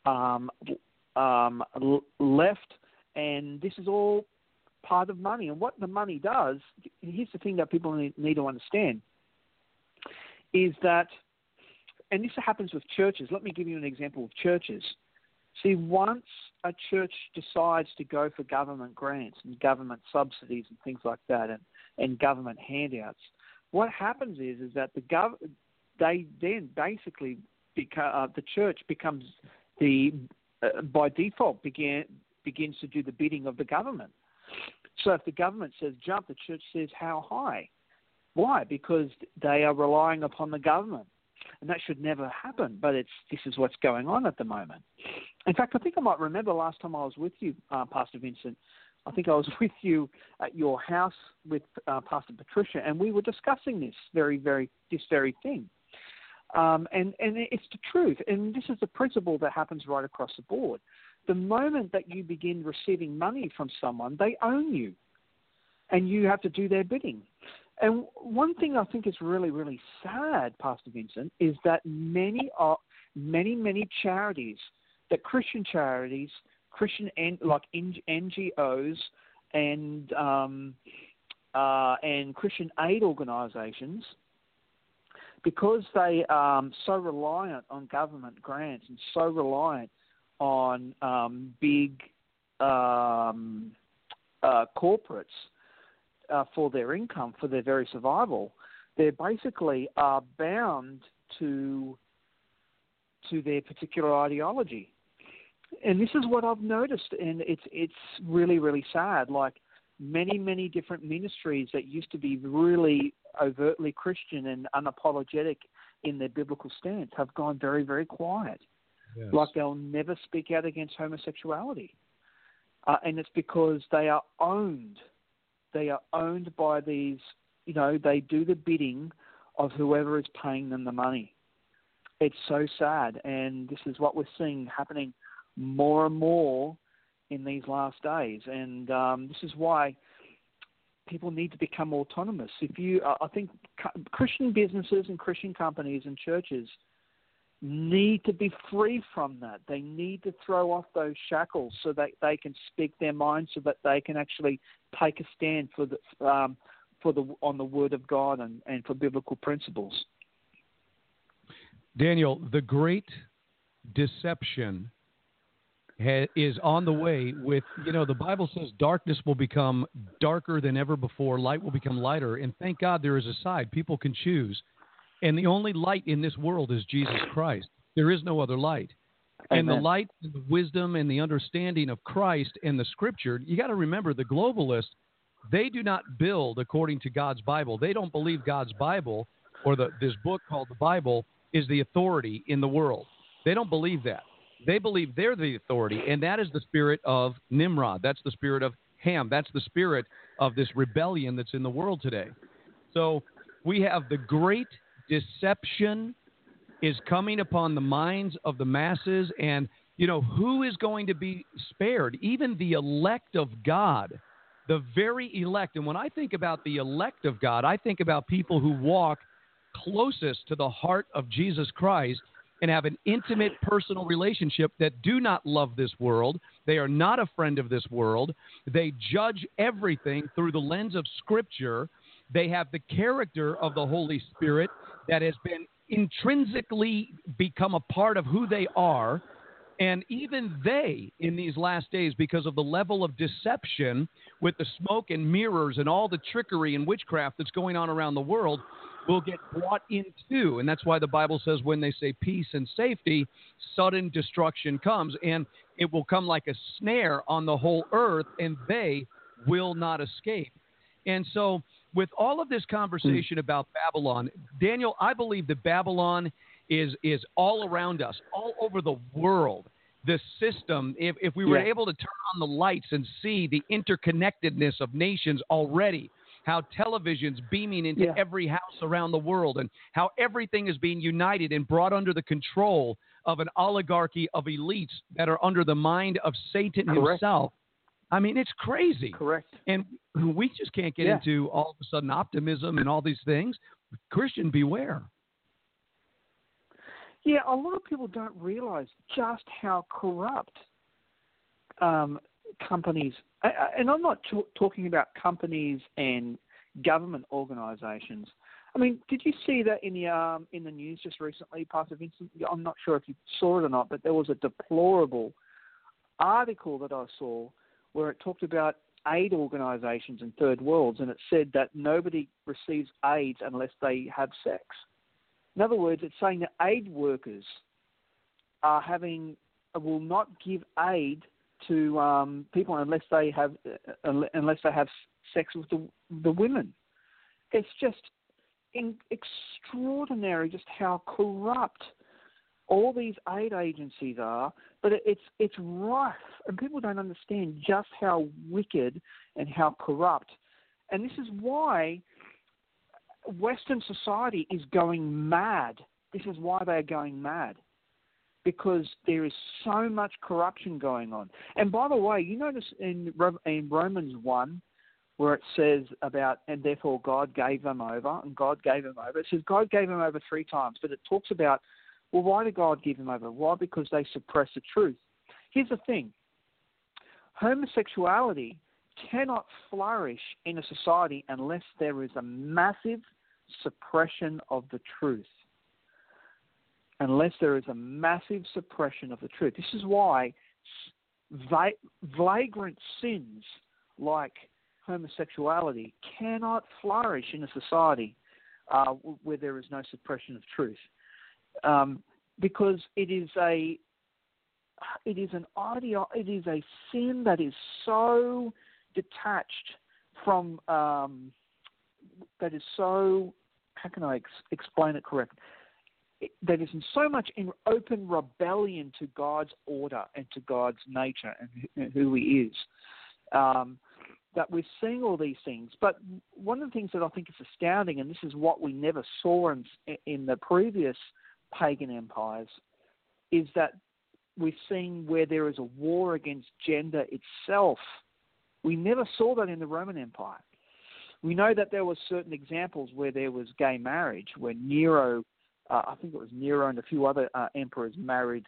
left, and this is all part of money. And what the money does, here's the thing that people need to understand, is that, and this happens with churches. Let me give you an example of churches. See, once a church decides to go for government grants and government subsidies and things like that, and government handouts, what happens is that they then basically the church becomes by default begins to do the bidding of the government. So if the government says jump, the church says how high. Why? Because they are relying upon the government. And that should never happen, but this is what's going on at the moment. In fact, I think I might remember last time I was with you, Pastor Vincent. I think I was with you at your house with Pastor Patricia, and we were discussing this very thing. And it's the truth, and this is the principle that happens right across the board. The moment that you begin receiving money from someone, they own you, and you have to do their bidding. And one thing I think is really, really sad, Pastor Vincent, is that many charities, that Christian charities, like NGOs and Christian aid organisations, because they are so reliant on government grants and so reliant on big corporates for their income, for their very survival, they basically are bound to their particular ideology. And this is what I've noticed, and it's really, really sad. Like many different ministries that used to be really overtly Christian and unapologetic in their biblical stance have gone very, very quiet. Yes. Like they'll never speak out against homosexuality. And it's because they are owned. They are owned by these, they do the bidding of whoever is paying them the money. It's so sad, and this is what we're seeing happening more and more in these last days. And this is why people need to become autonomous. I think Christian businesses and Christian companies and churches need to be free from that. They need to throw off those shackles so that they can speak their mind, so that they can actually take a stand on the Word of God and for biblical principles. Daniel, the great deception is on the way with, the Bible says darkness will become darker than ever before, light will become lighter, and thank God there is a side. People can choose. And the only light in this world is Jesus Christ. There is no other light. Amen. And the light and the wisdom and the understanding of Christ and the Scripture, you got to remember, the globalists, they do not build according to God's Bible. They don't believe God's Bible or this book called the Bible is the authority in the world. They don't believe that. They believe they're the authority, and that is the spirit of Nimrod. That's the spirit of Ham. That's the spirit of this rebellion that's in the world today. So we have the great deception is coming upon the minds of the masses, and, who is going to be spared? Even the elect of God, the very elect. And when I think about the elect of God, I think about people who walk closest to the heart of Jesus Christ and have an intimate personal relationship, that do not love this world. They are not a friend of this world. They judge everything through the lens of Scripture. They have the character of the Holy Spirit that has been intrinsically become a part of who they are. And even they, in these last days, because of the level of deception with the smoke and mirrors and all the trickery and witchcraft that's going on around the world, will get brought into. And that's why the Bible says when they say peace and safety, sudden destruction comes. And it will come like a snare on the whole earth, and they will not escape. And so with all of this conversation about Babylon, Daniel, I believe that Babylon is all around us, all over the world. The system, if we were able to turn on the lights and see the interconnectedness of nations already, how television's beaming into every house around the world, and how everything is being united and brought under the control of an oligarchy of elites that are under the mind of Satan himself. I mean, it's crazy. Correct. And we just can't get into all of a sudden optimism and all these things. Christian, beware. Yeah, a lot of people don't realize just how corrupt companies, and I'm not talking about companies and government organisations. I mean, did you see that in the news just recently, Pastor Vincent? I'm not sure if you saw it or not, but there was a deplorable article that I saw where it talked about aid organisations in third worlds, and it said that nobody receives AIDS unless they have sex. In other words, it's saying that aid workers will not give aid to people unless they have sex with the women. It's just extraordinary just how corrupt all these aid agencies are. But it's rife, and people don't understand just how wicked and how corrupt. And this is why Western society is going mad. This is why they are going mad, because there is so much corruption going on. And by the way, you notice in Romans 1, where it says about, and therefore God gave them over, and God gave them over. It says God gave them over 3 times, but it talks about, well, why did God give them over? Why? Because they suppress the truth. Here's the thing. Homosexuality cannot flourish in a society unless there is a massive suppression of the truth. Unless there is a massive suppression of the truth. This is why flagrant sins like homosexuality cannot flourish in a society where there is no suppression of truth, because it is a sin that is so detached from that is so, how can I explain it correctly? That is so much in open rebellion to God's order and to God's nature and who He is, that we're seeing all these things. But one of the things that I think is astounding, and this is what we never saw in the previous pagan empires, is that we're seeing where there is a war against gender itself. We never saw that in the Roman Empire. We know that there were certain examples where there was gay marriage, where Nero, I think it was Nero and a few other emperors married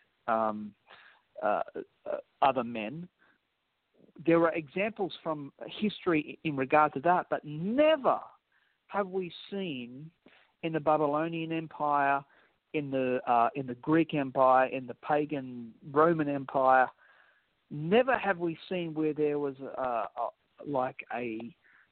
other men. There are examples from history in regard to that, but never have we seen in the Babylonian Empire, in the Greek Empire, in the pagan Roman Empire. Never have we seen where there was like a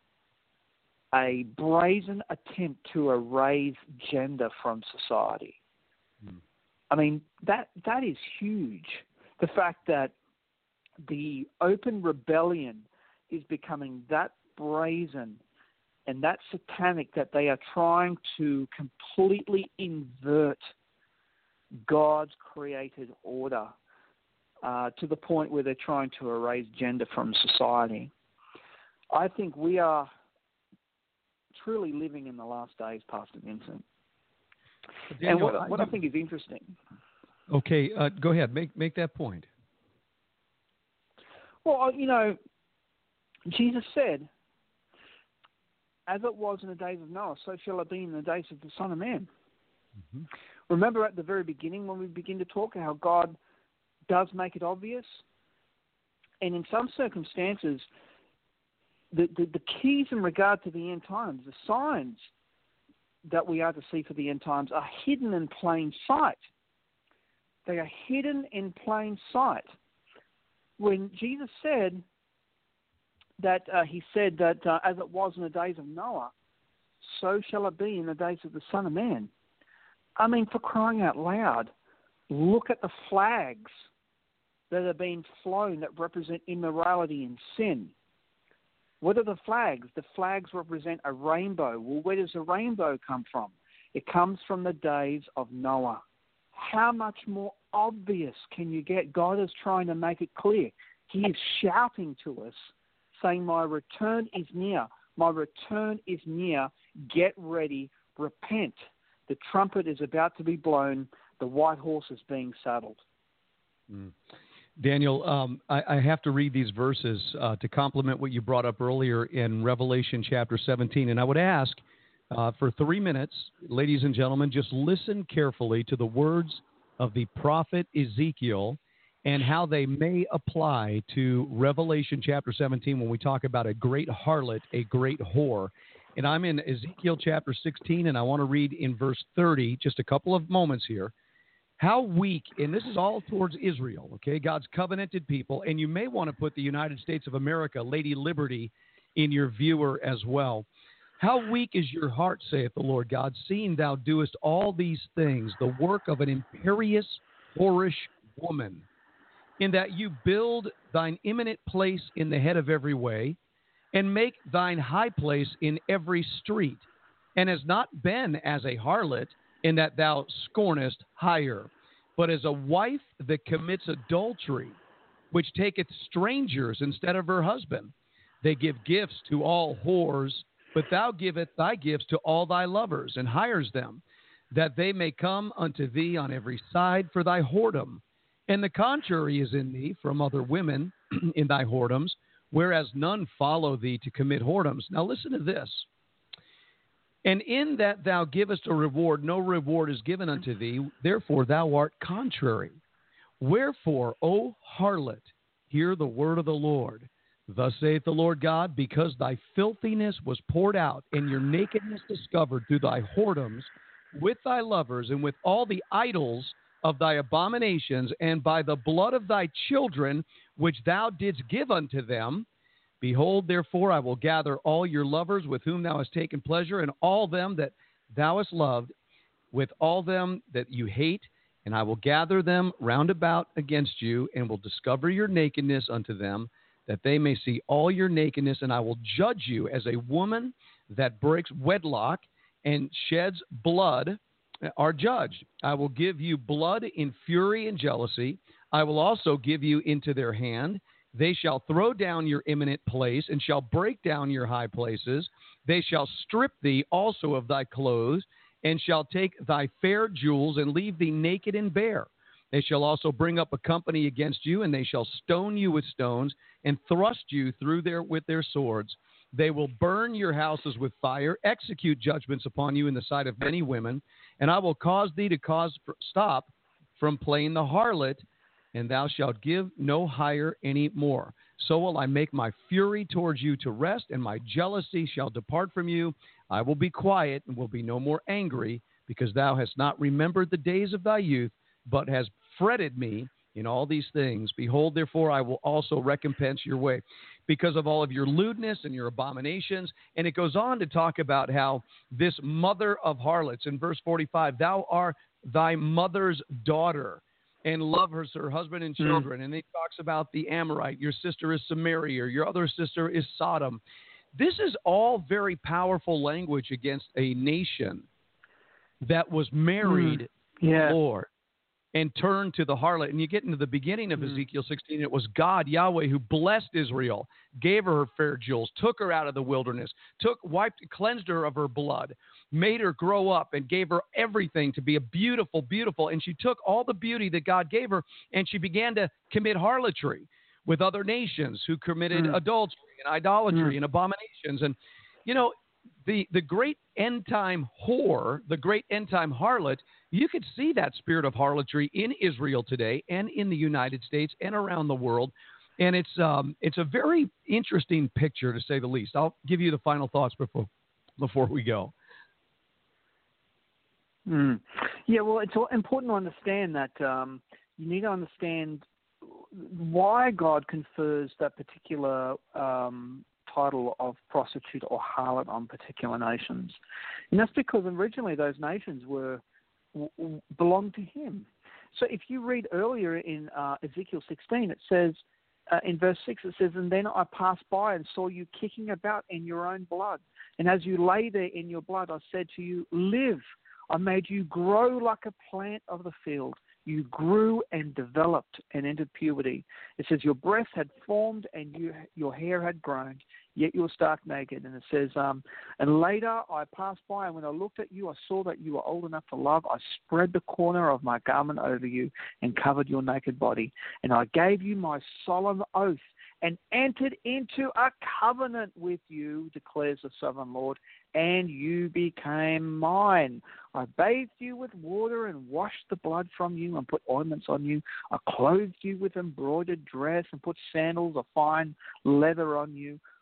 brazen attempt to erase gender from society. I mean, that is huge. The fact that the open rebellion is becoming that brazen and that satanic that they are trying to completely invert God's created order to the point where they're trying to erase gender from society. I think we are truly living in the last days, Pastor Vincent. Daniel, and what I think is interesting. Okay, go ahead. Make that point. Well, Jesus said, as it was in the days of Noah, so shall it be in the days of the Son of Man. Mm-hmm. Remember at the very beginning when we begin to talk how God does make it obvious? And in some circumstances, the keys in regard to the end times, the signs that we are to see for the end times are hidden in plain sight. They are hidden in plain sight. When Jesus said that, he said that as it was in the days of Noah, so shall it be in the days of the Son of Man. I mean, for crying out loud, look at the flags that are being flown that represent immorality and sin. What are the flags? The flags represent a rainbow. Well, where does the rainbow come from? It comes from the days of Noah. How much more obvious can you get? God is trying to make it clear. He is shouting to us, saying, my return is near. My return is near. Get ready. Repent. The trumpet is about to be blown. The white horse is being saddled. Daniel, I have to read these verses to complement what you brought up earlier in Revelation chapter 17. And I would ask for 3 minutes, ladies and gentlemen, just listen carefully to the words of the prophet Ezekiel and how they may apply to Revelation chapter 17 when we talk about a great harlot, a great whore. And I'm in Ezekiel chapter 16, and I want to read in verse 30, just a couple of moments here. How weak, and this is all towards Israel, okay, God's covenanted people, and you may want to put the United States of America, Lady Liberty, in your viewer as well. How weak is your heart, saith the Lord God, seeing thou doest all these things, the work of an imperious, whorish woman, in that you build thine eminent place in the head of every way, and make thine high place in every street, and has not been as a harlot, in that thou scornest hire, but as a wife that commits adultery, which taketh strangers instead of her husband. They give gifts to all whores, but thou givest thy gifts to all thy lovers, and hires them, that they may come unto thee on every side for thy whoredom. And the contrary is in thee from other women in thy whoredoms, whereas none follow thee to commit whoredoms. Now listen to this. And in that thou givest a reward, no reward is given unto thee, therefore thou art contrary. Wherefore, O harlot, hear the word of the Lord. Thus saith the Lord God, because thy filthiness was poured out, and your nakedness discovered through thy whoredoms, with thy lovers, and with all the idols of thy abominations, and by the blood of thy children, which thou didst give unto them. Behold, therefore, I will gather all your lovers with whom thou hast taken pleasure, and all them that thou hast loved, with all them that you hate, and I will gather them round about against you, and will discover your nakedness unto them, that they may see all your nakedness, and I will judge you as a woman that breaks wedlock and sheds blood are judged. I will give you blood in fury and jealousy. I will also give you into their hand. They shall throw down your eminent place, and shall break down your high places. They shall strip thee also of thy clothes, and shall take thy fair jewels, and leave thee naked and bare. They shall also bring up a company against you, and they shall stone you with stones, and thrust you through with their swords. They will burn your houses with fire, execute judgments upon you in the sight of many women, and I will cause thee to stop from playing the harlot, and thou shalt give no hire any more. So will I make my fury towards you to rest, and my jealousy shall depart from you. I will be quiet and will be no more angry, because thou hast not remembered the days of thy youth, but hast fretted me in all these things. Behold, therefore, I will also recompense your way, because of all of your lewdness and your abominations. And it goes on to talk about how this mother of harlots, in verse 45, thou art thy mother's daughter, and love her husband and children. And he talks about the Amorite. Your sister is Samaria. Your other sister is Sodom. This is all very powerful language against a nation that was married to the Lord and turned to the harlot. And you get into the beginning of Ezekiel 16, it was God, Yahweh, who blessed Israel, gave her fair jewels, took her out of the wilderness, cleansed her of her blood, made her grow up, and gave her everything to be a beautiful, beautiful. And she took all the beauty that God gave her, and she began to commit harlotry with other nations who committed adultery and idolatry and abominations. And, you know, the great end-time whore, the great end-time harlot, you could see that spirit of harlotry in Israel today and in the United States and around the world. And it's a very interesting picture, to say the least. I'll give you the final thoughts before we go. Yeah, well, it's important to understand that you need to understand why God confers that particular title of prostitute or harlot on particular nations. And that's because originally those nations belonged to him. So if you read earlier in Ezekiel 16, it says, in verse 6, it says, and then I passed by and saw you kicking about in your own blood. And as you lay there in your blood, I said to you, live. I made you grow like a plant of the field. You grew and developed and entered puberty. It says your breast had formed and your hair had grown, yet you were stark naked. And it says, and later I passed by, and when I looked at you, I saw that you were old enough to love. I spread the corner of my garment over you and covered your naked body. And I gave you my solemn oath and entered into a covenant with you, declares the sovereign Lord, and you became mine. I bathed you with water and washed the blood from you and put ointments on you. I clothed you with embroidered dress and put sandals of fine leather on you.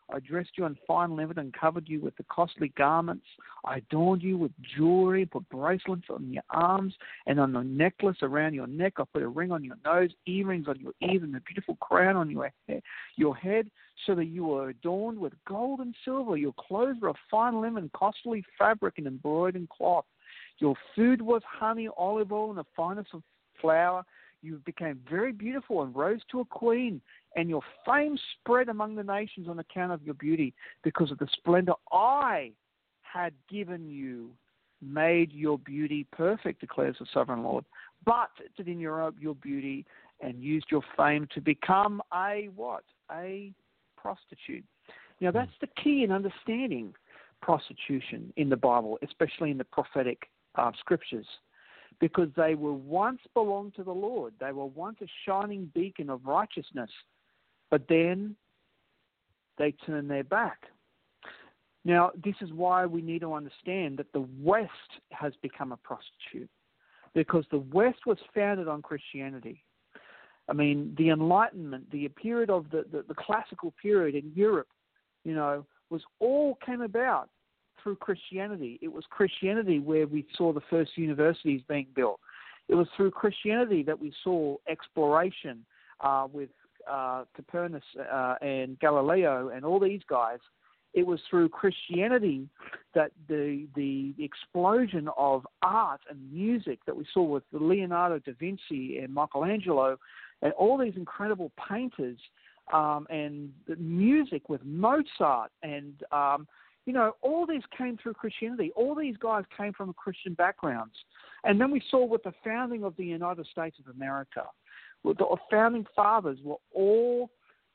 I dressed you in fine linen and covered you with the costly garments. I adorned you with jewelry, put bracelets on your arms and on a necklace around your neck. I put a ring on your nose, earrings on your ears, and a beautiful crown on your head, so that you were adorned with gold and silver. Your clothes were of fine linen, costly fabric, and embroidered cloth. Your food was honey, olive oil, and the finest of flour. You became very beautiful and rose to a queen, and your fame spread among the nations on account of your beauty, because of the splendor I had given you, made your beauty perfect, declares the sovereign Lord. But did in your beauty and used your fame to become a what? A prostitute. Now that's the key in understanding prostitution in the Bible, especially in the prophetic scriptures, because they were once belonged to the Lord. They were once a shining beacon of righteousness, but then they turned their back. Now, this is why we need to understand that the West has become a prostitute, because the West was founded on Christianity. I mean, the Enlightenment, the period of the classical period in Europe, was all came about through Christianity. It was Christianity where we saw the first universities being built. It was through Christianity that we saw exploration with Copernicus and Galileo and all these guys. It was through Christianity that the explosion of art and music that we saw with Leonardo da Vinci and Michelangelo and all these incredible painters, and the music with Mozart and all these came through Christianity. All these guys came from Christian backgrounds. And then we saw with the founding of the United States of America, the founding fathers were all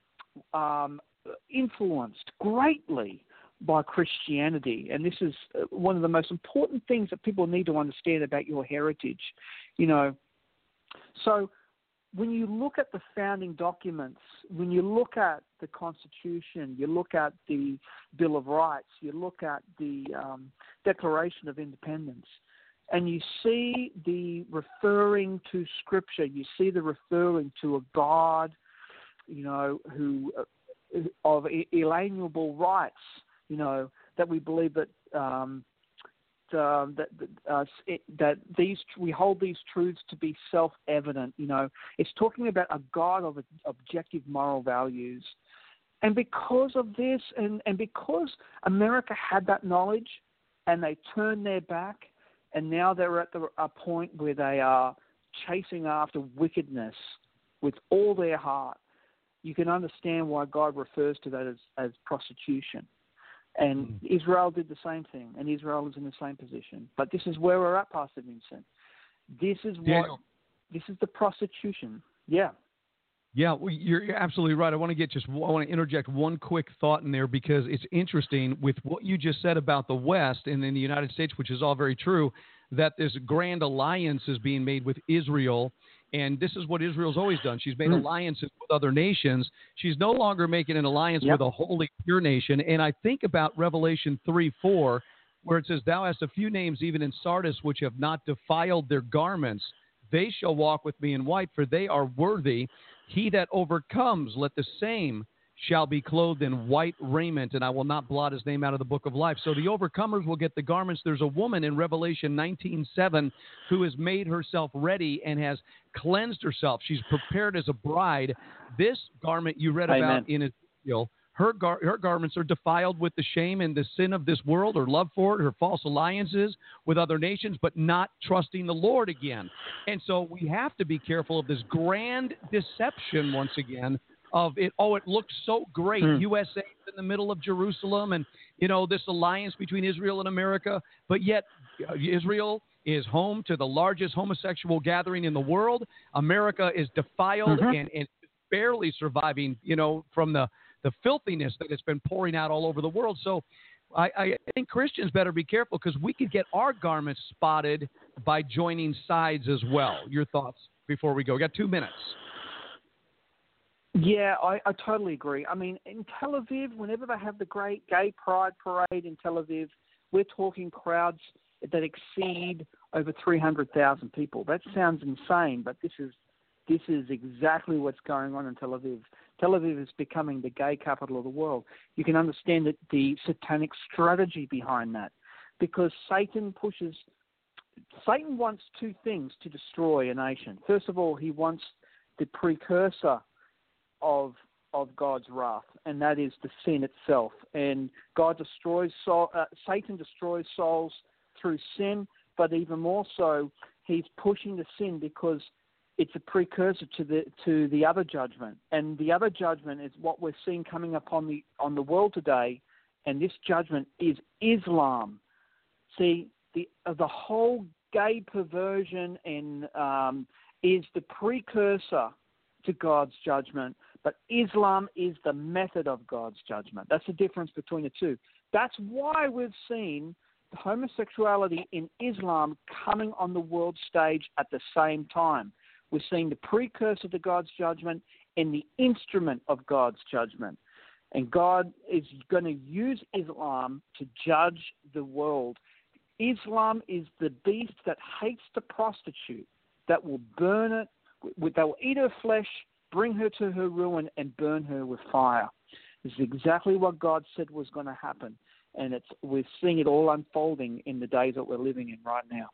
influenced greatly by Christianity. And this is one of the most important things that people need to understand about your heritage. So when you look at the founding documents, when you look at the Constitution, you look at the Bill of Rights, you look at the Declaration of Independence, and you see the referring to Scripture, you see the referring to a God, who of inalienable rights, that we believe that that we hold these truths to be self-evident. It's talking about a God of objective moral values, and because of this, and because America had that knowledge, and they turned their back, and now they're at a point where they are chasing after wickedness with all their heart. You can understand why God refers to that as prostitution. And Israel did the same thing, and Israel is in the same position. But this is where we're at, Pastor Vincent. This is the prostitution. Yeah. Yeah, well, you're absolutely right. I want to interject one quick thought in there, because it's interesting with what you just said about the West and in the United States, which is all very true, that this grand alliance is being made with Israel. And this is what Israel's always done. She's made alliances with other nations. She's no longer making an alliance with a holy, pure nation. And I think about Revelation 3:4, where it says, "Thou hast a few names even in Sardis, which have not defiled their garments. They shall walk with me in white, for they are worthy. He that overcomes, let the same shall be clothed in white raiment, and I will not blot his name out of the book of life." So the overcomers will get the garments. There's a woman in Revelation 19:7 who has made herself ready and has cleansed herself. She's prepared as a bride. This garment you read about in Ezekiel, her garments are defiled with the shame and the sin of this world, her love for it, her false alliances with other nations, but not trusting the Lord again. And so we have to be careful of this grand deception once again of it. Oh, it looks so great. USA is in the middle of Jerusalem, and this alliance between Israel and America, but yet Israel is home to the largest homosexual gathering in the world. America is defiled and barely surviving, from the filthiness that has been pouring out all over the world. So I think Christians better be careful, because we could get our garments spotted by joining sides as well. Your thoughts before we go? We got 2 minutes. Yeah, I totally agree. I mean, in Tel Aviv, whenever they have the great gay pride parade in Tel Aviv, we're talking crowds that exceed over 300,000 people. That sounds insane, but this is exactly what's going on in Tel Aviv. Tel Aviv is becoming the gay capital of the world. You can understand that the satanic strategy behind that, because Satan wants two things to destroy a nation. First of all, he wants the precursor of God's wrath, and that is the sin itself. And Satan destroys souls through sin, but even more so, he's pushing the sin because it's a precursor to the other judgment. And the other judgment is what we're seeing coming up on the world today, and this judgment is Islam. See, the whole gay perversion and is the precursor to God's judgment, but Islam is the method of God's judgment. That's the difference between the two. That's why we've seen homosexuality in Islam coming on the world stage at the same time. We're seeing the precursor to God's judgment and the instrument of God's judgment. And God is going to use Islam to judge the world. Islam is the beast that hates the prostitute, that will burn it, that will eat her flesh, bring her to her ruin, and burn her with fire. This is exactly what God said was going to happen. And we're seeing it all unfolding in the days that we're living in right now.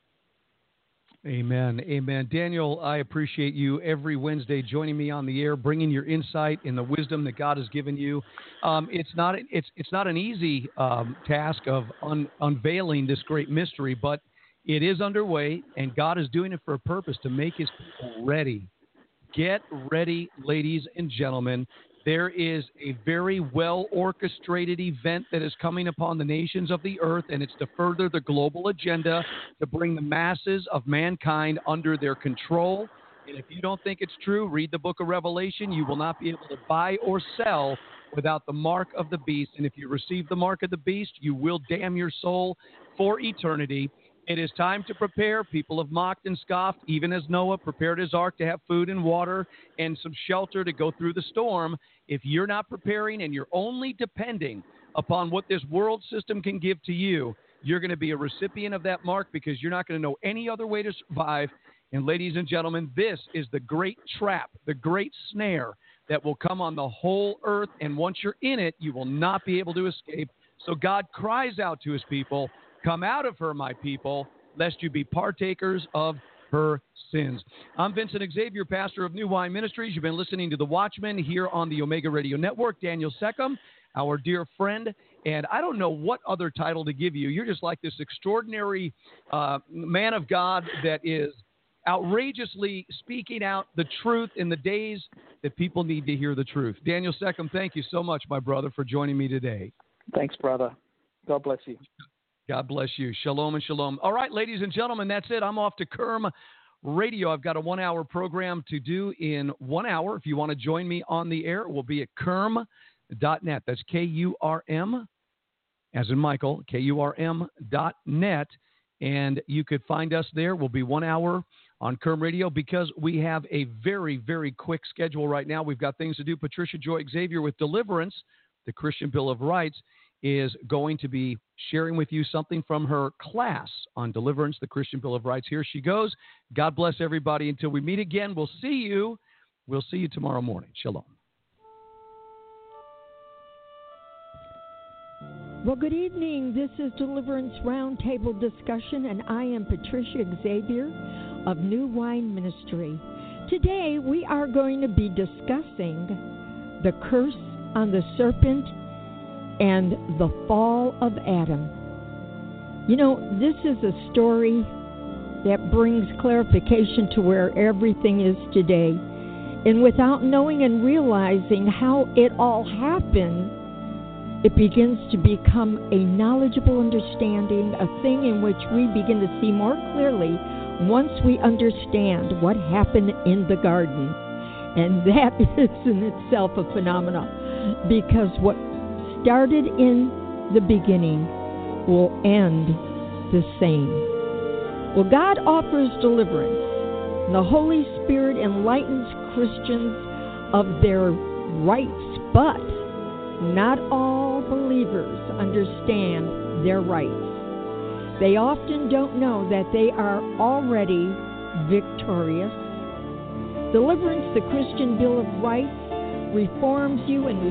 Amen. Amen. Daniel, I appreciate you every Wednesday joining me on the air, bringing your insight and the wisdom that God has given you. It's not an easy task of unveiling this great mystery, but it is underway, and God is doing it for a purpose, to make his people ready. Get ready, ladies and gentlemen. There is a very well-orchestrated event that is coming upon the nations of the earth, and it's to further the global agenda to bring the masses of mankind under their control. And if you don't think it's true, read the book of Revelation. You will not be able to buy or sell without the mark of the beast. And if you receive the mark of the beast, you will damn your soul for eternity. It is time to prepare. People have mocked and scoffed, even as Noah prepared his ark to have food and water and some shelter to go through the storm. If you're not preparing and you're only depending upon what this world system can give to you, you're going to be a recipient of that mark, because you're not going to know any other way to survive. And ladies and gentlemen, this is the great trap, the great snare that will come on the whole earth. And once you're in it, you will not be able to escape. So God cries out to his people, "Come out of her, my people, lest you be partakers of her sins." I'm Vincent Xavier, pastor of New Wine Ministries. You've been listening to The Watchman here on the Omega Radio Network. Daniel Seckham, our dear friend, and I don't know what other title to give you. You're just like this extraordinary man of God that is outrageously speaking out the truth in the days that people need to hear the truth. Daniel Seckham, thank you so much, my brother, for joining me today. Thanks, brother. God bless you. God bless you. Shalom and shalom. All right, ladies and gentlemen, that's it. I'm off to Kerm Radio. I've got a 1-hour program to do in 1 hour. If you want to join me on the air, it will be at Kerm.net. That's K-U-R-M, as in Michael, K-U-R-M.net. And you could find us there. We'll be 1 hour on Kerm Radio, because we have a very, very quick schedule right now. We've got things to do. Patricia Joy Xavier with Deliverance, the Christian Bill of Rights, is going to be sharing with you something from her class on Deliverance, the Christian Bill of Rights. Here she goes. God bless everybody. Until we meet again, we'll see you. We'll see you tomorrow morning. Shalom. Well, good evening. This is Deliverance Roundtable Discussion, and I am Patricia Xavier of New Wine Ministry. Today, we are going to be discussing the curse on the serpent and the fall of Adam. You know, this is a story that brings clarification to where everything is today. And without knowing and realizing how it all happened, it begins to become a knowledgeable understanding, a thing in which we begin to see more clearly once we understand what happened in the garden. And that is in itself a phenomenon, because what started in the beginning will end the same. Well, God offers deliverance. The Holy Spirit enlightens Christians of their rights, but not all believers understand their rights. They often don't know that they are already victorious. Deliverance, the Christian Bill of Rights, reforms you and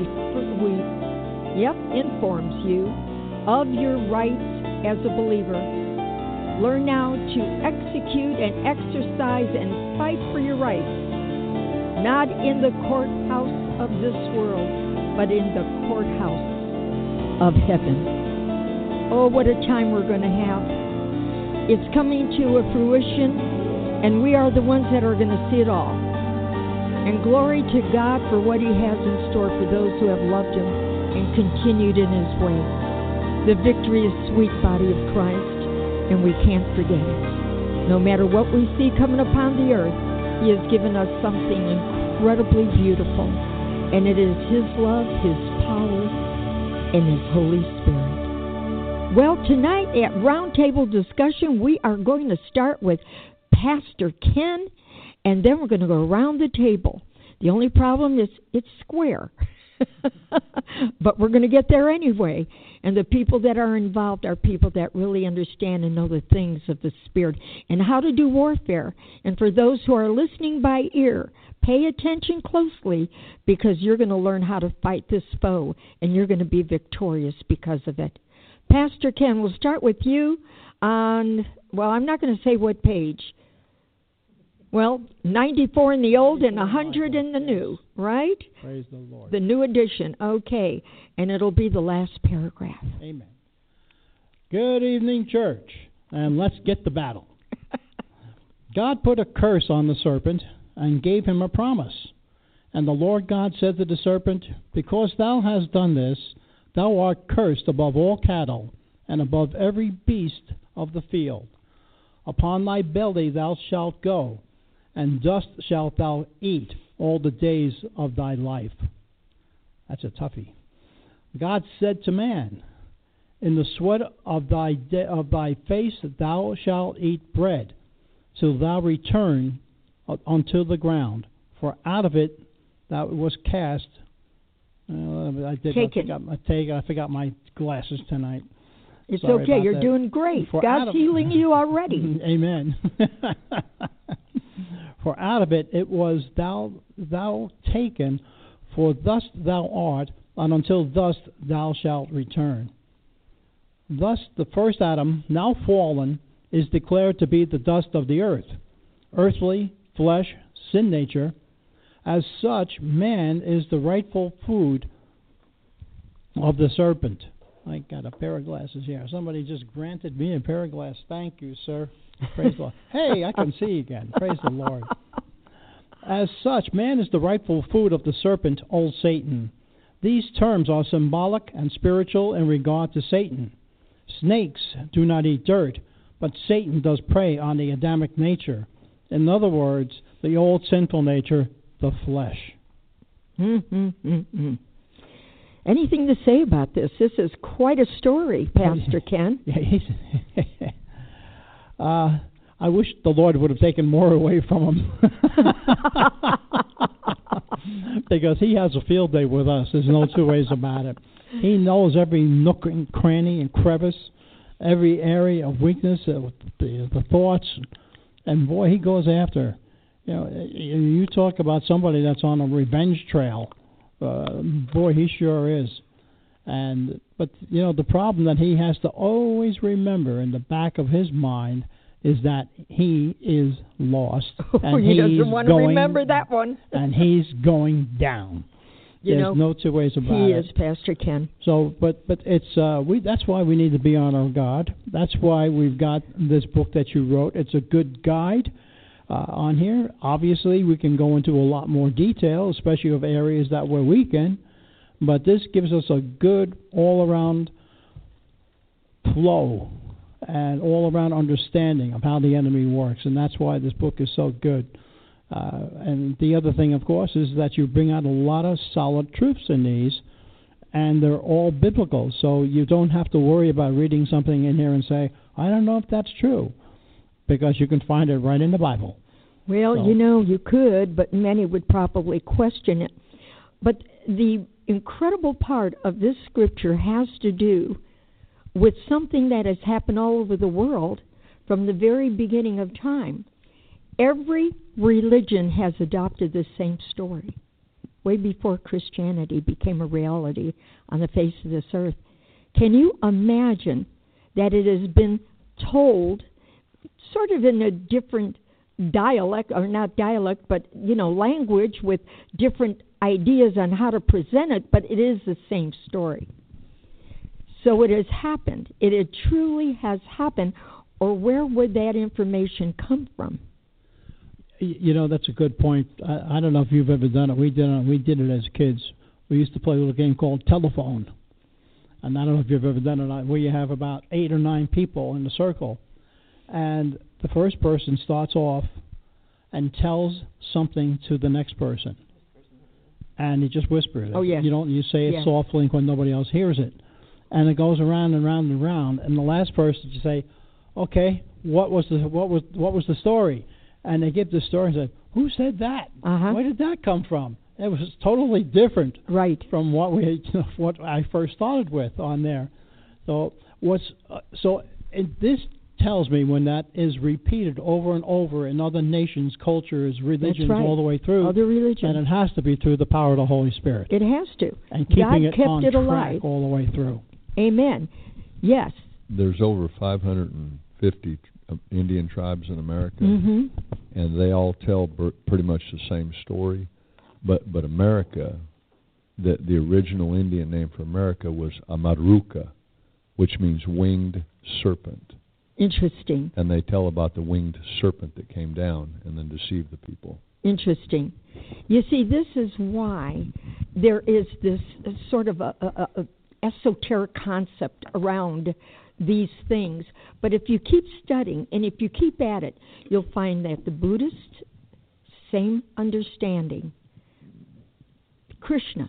informs you of your rights as a believer. Learn now to execute and exercise and fight for your rights, not in the courthouse of this world, but in the courthouse of heaven. Oh, what a time we're going to have. It's coming to a fruition, and we are the ones that are going to see it all. And glory to God for what He has in store for those who have loved Him and continued in His way. The victory is sweet, body of Christ, and we can't forget it. No matter what we see coming upon the earth, He has given us something incredibly beautiful, and it is His love, His power, and His Holy Spirit. Well, tonight at Roundtable Discussion, we are going to start with Pastor Ken, and then we're going to go around the table. The only problem is it's square. But we're going to get there anyway. And the people that are involved are people that really understand and know the things of the Spirit and how to do warfare. And for those who are listening by ear, pay attention closely, because you're going to learn how to fight this foe, and you're going to be victorious because of it. Pastor Ken, we'll start with you on, well, I'm not going to say what page. Well, 94 in the old and 100 in the new, right? Praise the Lord. The new edition, okay. And it'll be the last paragraph. Amen. Good evening, church, and let's get to battle. God put a curse on the serpent and gave him a promise. And the Lord God said to the serpent, because thou hast done this, thou art cursed above all cattle and above every beast of the field. Upon thy belly thou shalt go, and dust shalt thou eat all the days of thy life. That's a toughie. God said to man, in the sweat of thy face thou shalt eat bread, till thou return unto the ground. For out of it thou was cast. I forgot my glasses tonight. It's Sorry okay. You're that. doing great. For God's healing you already. Amen. For out of it was thou taken, for thus thou art, and until thus thou shalt return. Thus the first Adam, now fallen, is declared to be the dust of the earth, earthly, flesh, sin nature. As such, man is the rightful food of the serpent. I got a pair of glasses here. Somebody just granted me a pair of glasses. Thank you, sir. Praise the Lord. Hey, I can see again. Praise the Lord. As such, man is the rightful food of the serpent, old Satan. These terms are symbolic and spiritual in regard to Satan. Snakes do not eat dirt, but Satan does prey on the Adamic nature. In other words, the old sinful nature, the flesh. Anything to say about this? This is quite a story, Pastor Ken. I wish the Lord would have taken more away from him. Because he has a field day with us. There's no two ways about it. He knows every nook and cranny and crevice, every area of weakness, the thoughts, and boy, he goes after. You know, you talk about somebody that's on a revenge trail. Boy, he sure is. But you know, the problem that he has to always remember in the back of his mind is that he is lost. And he doesn't want to remember that one. And he's going down. There's no two ways about it. He is, Pastor Ken. So, but it's that's why we need to be on our guard. That's why we've got this book that you wrote. It's a good guide on here. Obviously, we can go into a lot more detail, especially of areas that we're weak in. But this gives us a good all-around flow and all-around understanding of how the enemy works. And that's why this book is so good. And the other thing, of course, is that you bring out a lot of solid truths in these, and they're all biblical. So you don't have to worry about reading something in here and say, I don't know if that's true, because you can find it right in the Bible. Well, So. you know, you could, but many would probably question it. But the incredible part of this scripture has to do with something that has happened all over the world from the very beginning of time. Every religion has adopted the same story. way before Christianity became a reality on the face of this earth. Can you imagine that it has been told sort of in a different dialect, or not dialect, but, language with different ideas on how to present it, but it is the same story. So it has happened. It truly has happened, or where would that information come from? That's a good point. I don't know if you've ever done it. We did it as kids. We used to play a little game called telephone. And I don't know if you've ever done it, where you have about 8 or 9 people in a circle. And the first person starts off and tells something to the next person. And he just whispers it. Oh, yeah. You say it softly when nobody else hears it. And it goes around and round and round. And the last person you say, okay, what was the story? And they give the story and say, who said that? Where did that come from? It was totally different from what I first started with on there. So this tells me when that is repeated over and over in other nations, cultures, religions, all the way through, other religions, and it has to be through the power of the Holy Spirit. It has to. And keeping God it kept on it track alive. all the way through. Amen. Yes. There's over 550 Indian tribes in America, mm-hmm. and they all tell pretty much the same story. But America, the original Indian name for America was Amaruka, which means winged serpent. Interesting. And they tell about the winged serpent that came down and then deceived the people. Interesting. You see, this is why there is this sort of a esoteric concept around these things. But if you keep studying and if you keep at it, you'll find that the Buddhists, same understanding. Krishna,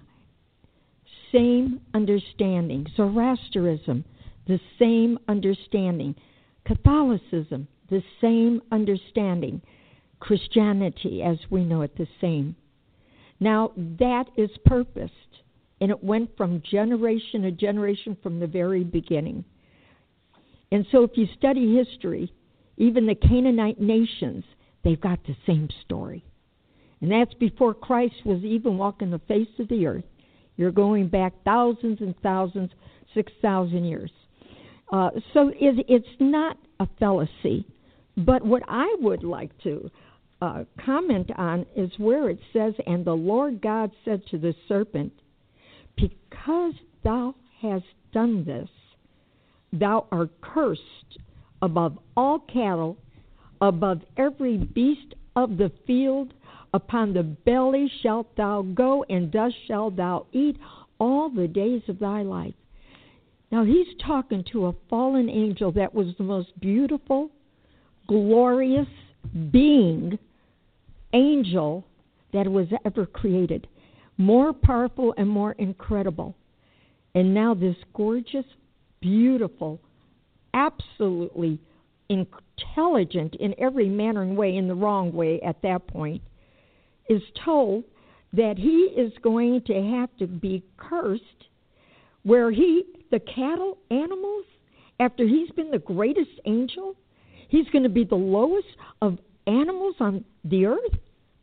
same understanding. Zoroastrianism, the same understanding. Catholicism, the same understanding. Christianity, as we know it, the same. Now, that is purposed, and it went from generation to generation from the very beginning. And so if you study history, even the Canaanite nations, they've got the same story. And that's before Christ was even walking the face of the earth. You're going back thousands and thousands, 6,000 years. So it's not a fallacy. But what I would like to comment on is where it says, and the Lord God said to the serpent, because thou hast done this, thou art cursed above all cattle, above every beast of the field. Upon the belly shalt thou go, and dust shalt thou eat all the days of thy life. Now, he's talking to a fallen angel that was the most beautiful, glorious being, angel that was ever created. More powerful and more incredible. And now this gorgeous, beautiful, absolutely intelligent in every manner and way, in the wrong way at that point, is told that he is going to have to be cursed, where the cattle, animals, after he's been the greatest angel, he's going to be the lowest of animals on the earth.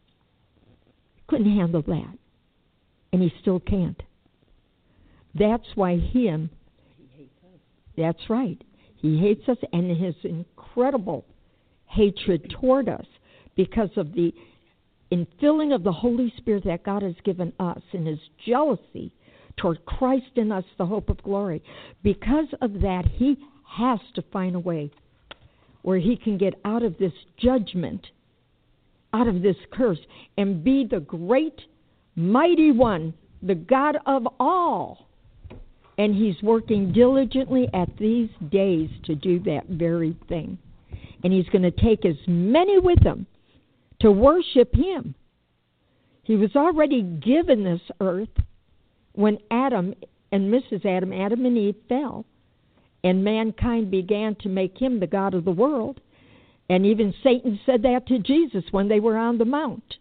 Couldn't handle that. And he still can't. That's why he hates us. That's right. He hates us, and his incredible hatred toward us because of the infilling of the Holy Spirit that God has given us, and his jealousy toward Christ in us, the hope of glory. Because of that, he has to find a way where he can get out of this judgment, out of this curse, and be the great, mighty one, the God of all. And he's working diligently at these days to do that very thing. And he's going to take as many with him to worship him. He was already given this earth when Adam and Mrs. Adam and Eve fell, and mankind began to make him the God of the world. And even Satan said that to Jesus when they were on the mount.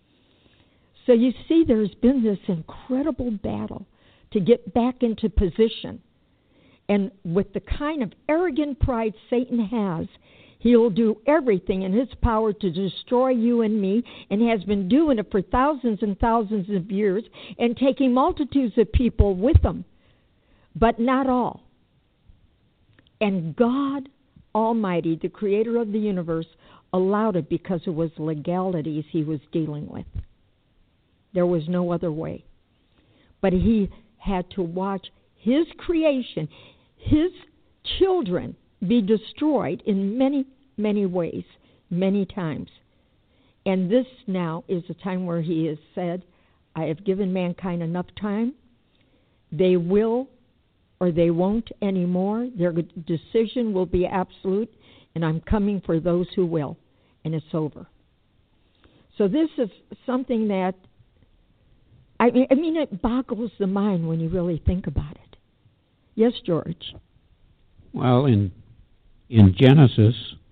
So you see, there's been this incredible battle to get back into position. And with the kind of arrogant pride Satan has, He'll do everything in his power to destroy you and me, and has been doing it for thousands and thousands of years, and taking multitudes of people with him, but not all. And God Almighty, the creator of the universe, allowed it because it was legalities he was dealing with. There was no other way. But he had to watch his creation, his children, be destroyed in many, many ways, many times. And this now is a time where he has said, I have given mankind enough time. They will or they won't anymore. Their decision will be absolute, and I'm coming for those who will, and it's over. So this is something that, I mean, it boggles the mind when you really think about it. Yes, George? Well, in Genesis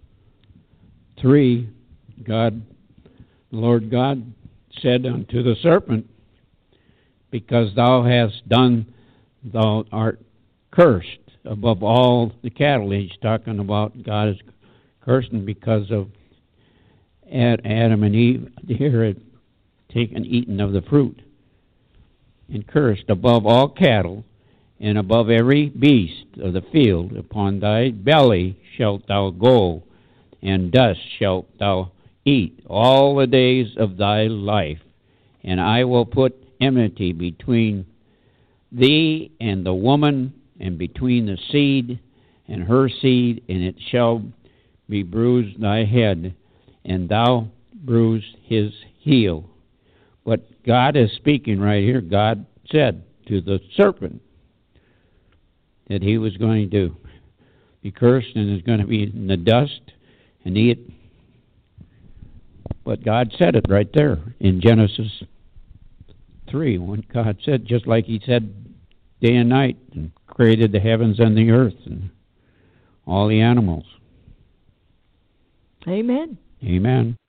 3, the Lord God said unto the serpent, because thou hast done, thou art cursed above all the cattle. He's talking about God is cursing because of Adam and Eve here had eaten of the fruit. And cursed above all cattle, and above every beast of the field. Upon thy belly shalt thou go, and dust shalt thou eat all the days of thy life. And I will put enmity between thee and the woman, and between the seed and her seed, and it shall be bruised thy head, and thou bruise his heel. But God is speaking right here. God said to the serpent that he was going to be cursed and is going to be in the dust and eat. But God said it right there in Genesis 3, when God said, just like he said day and night, and created the heavens and the earth and all the animals. Amen. Amen.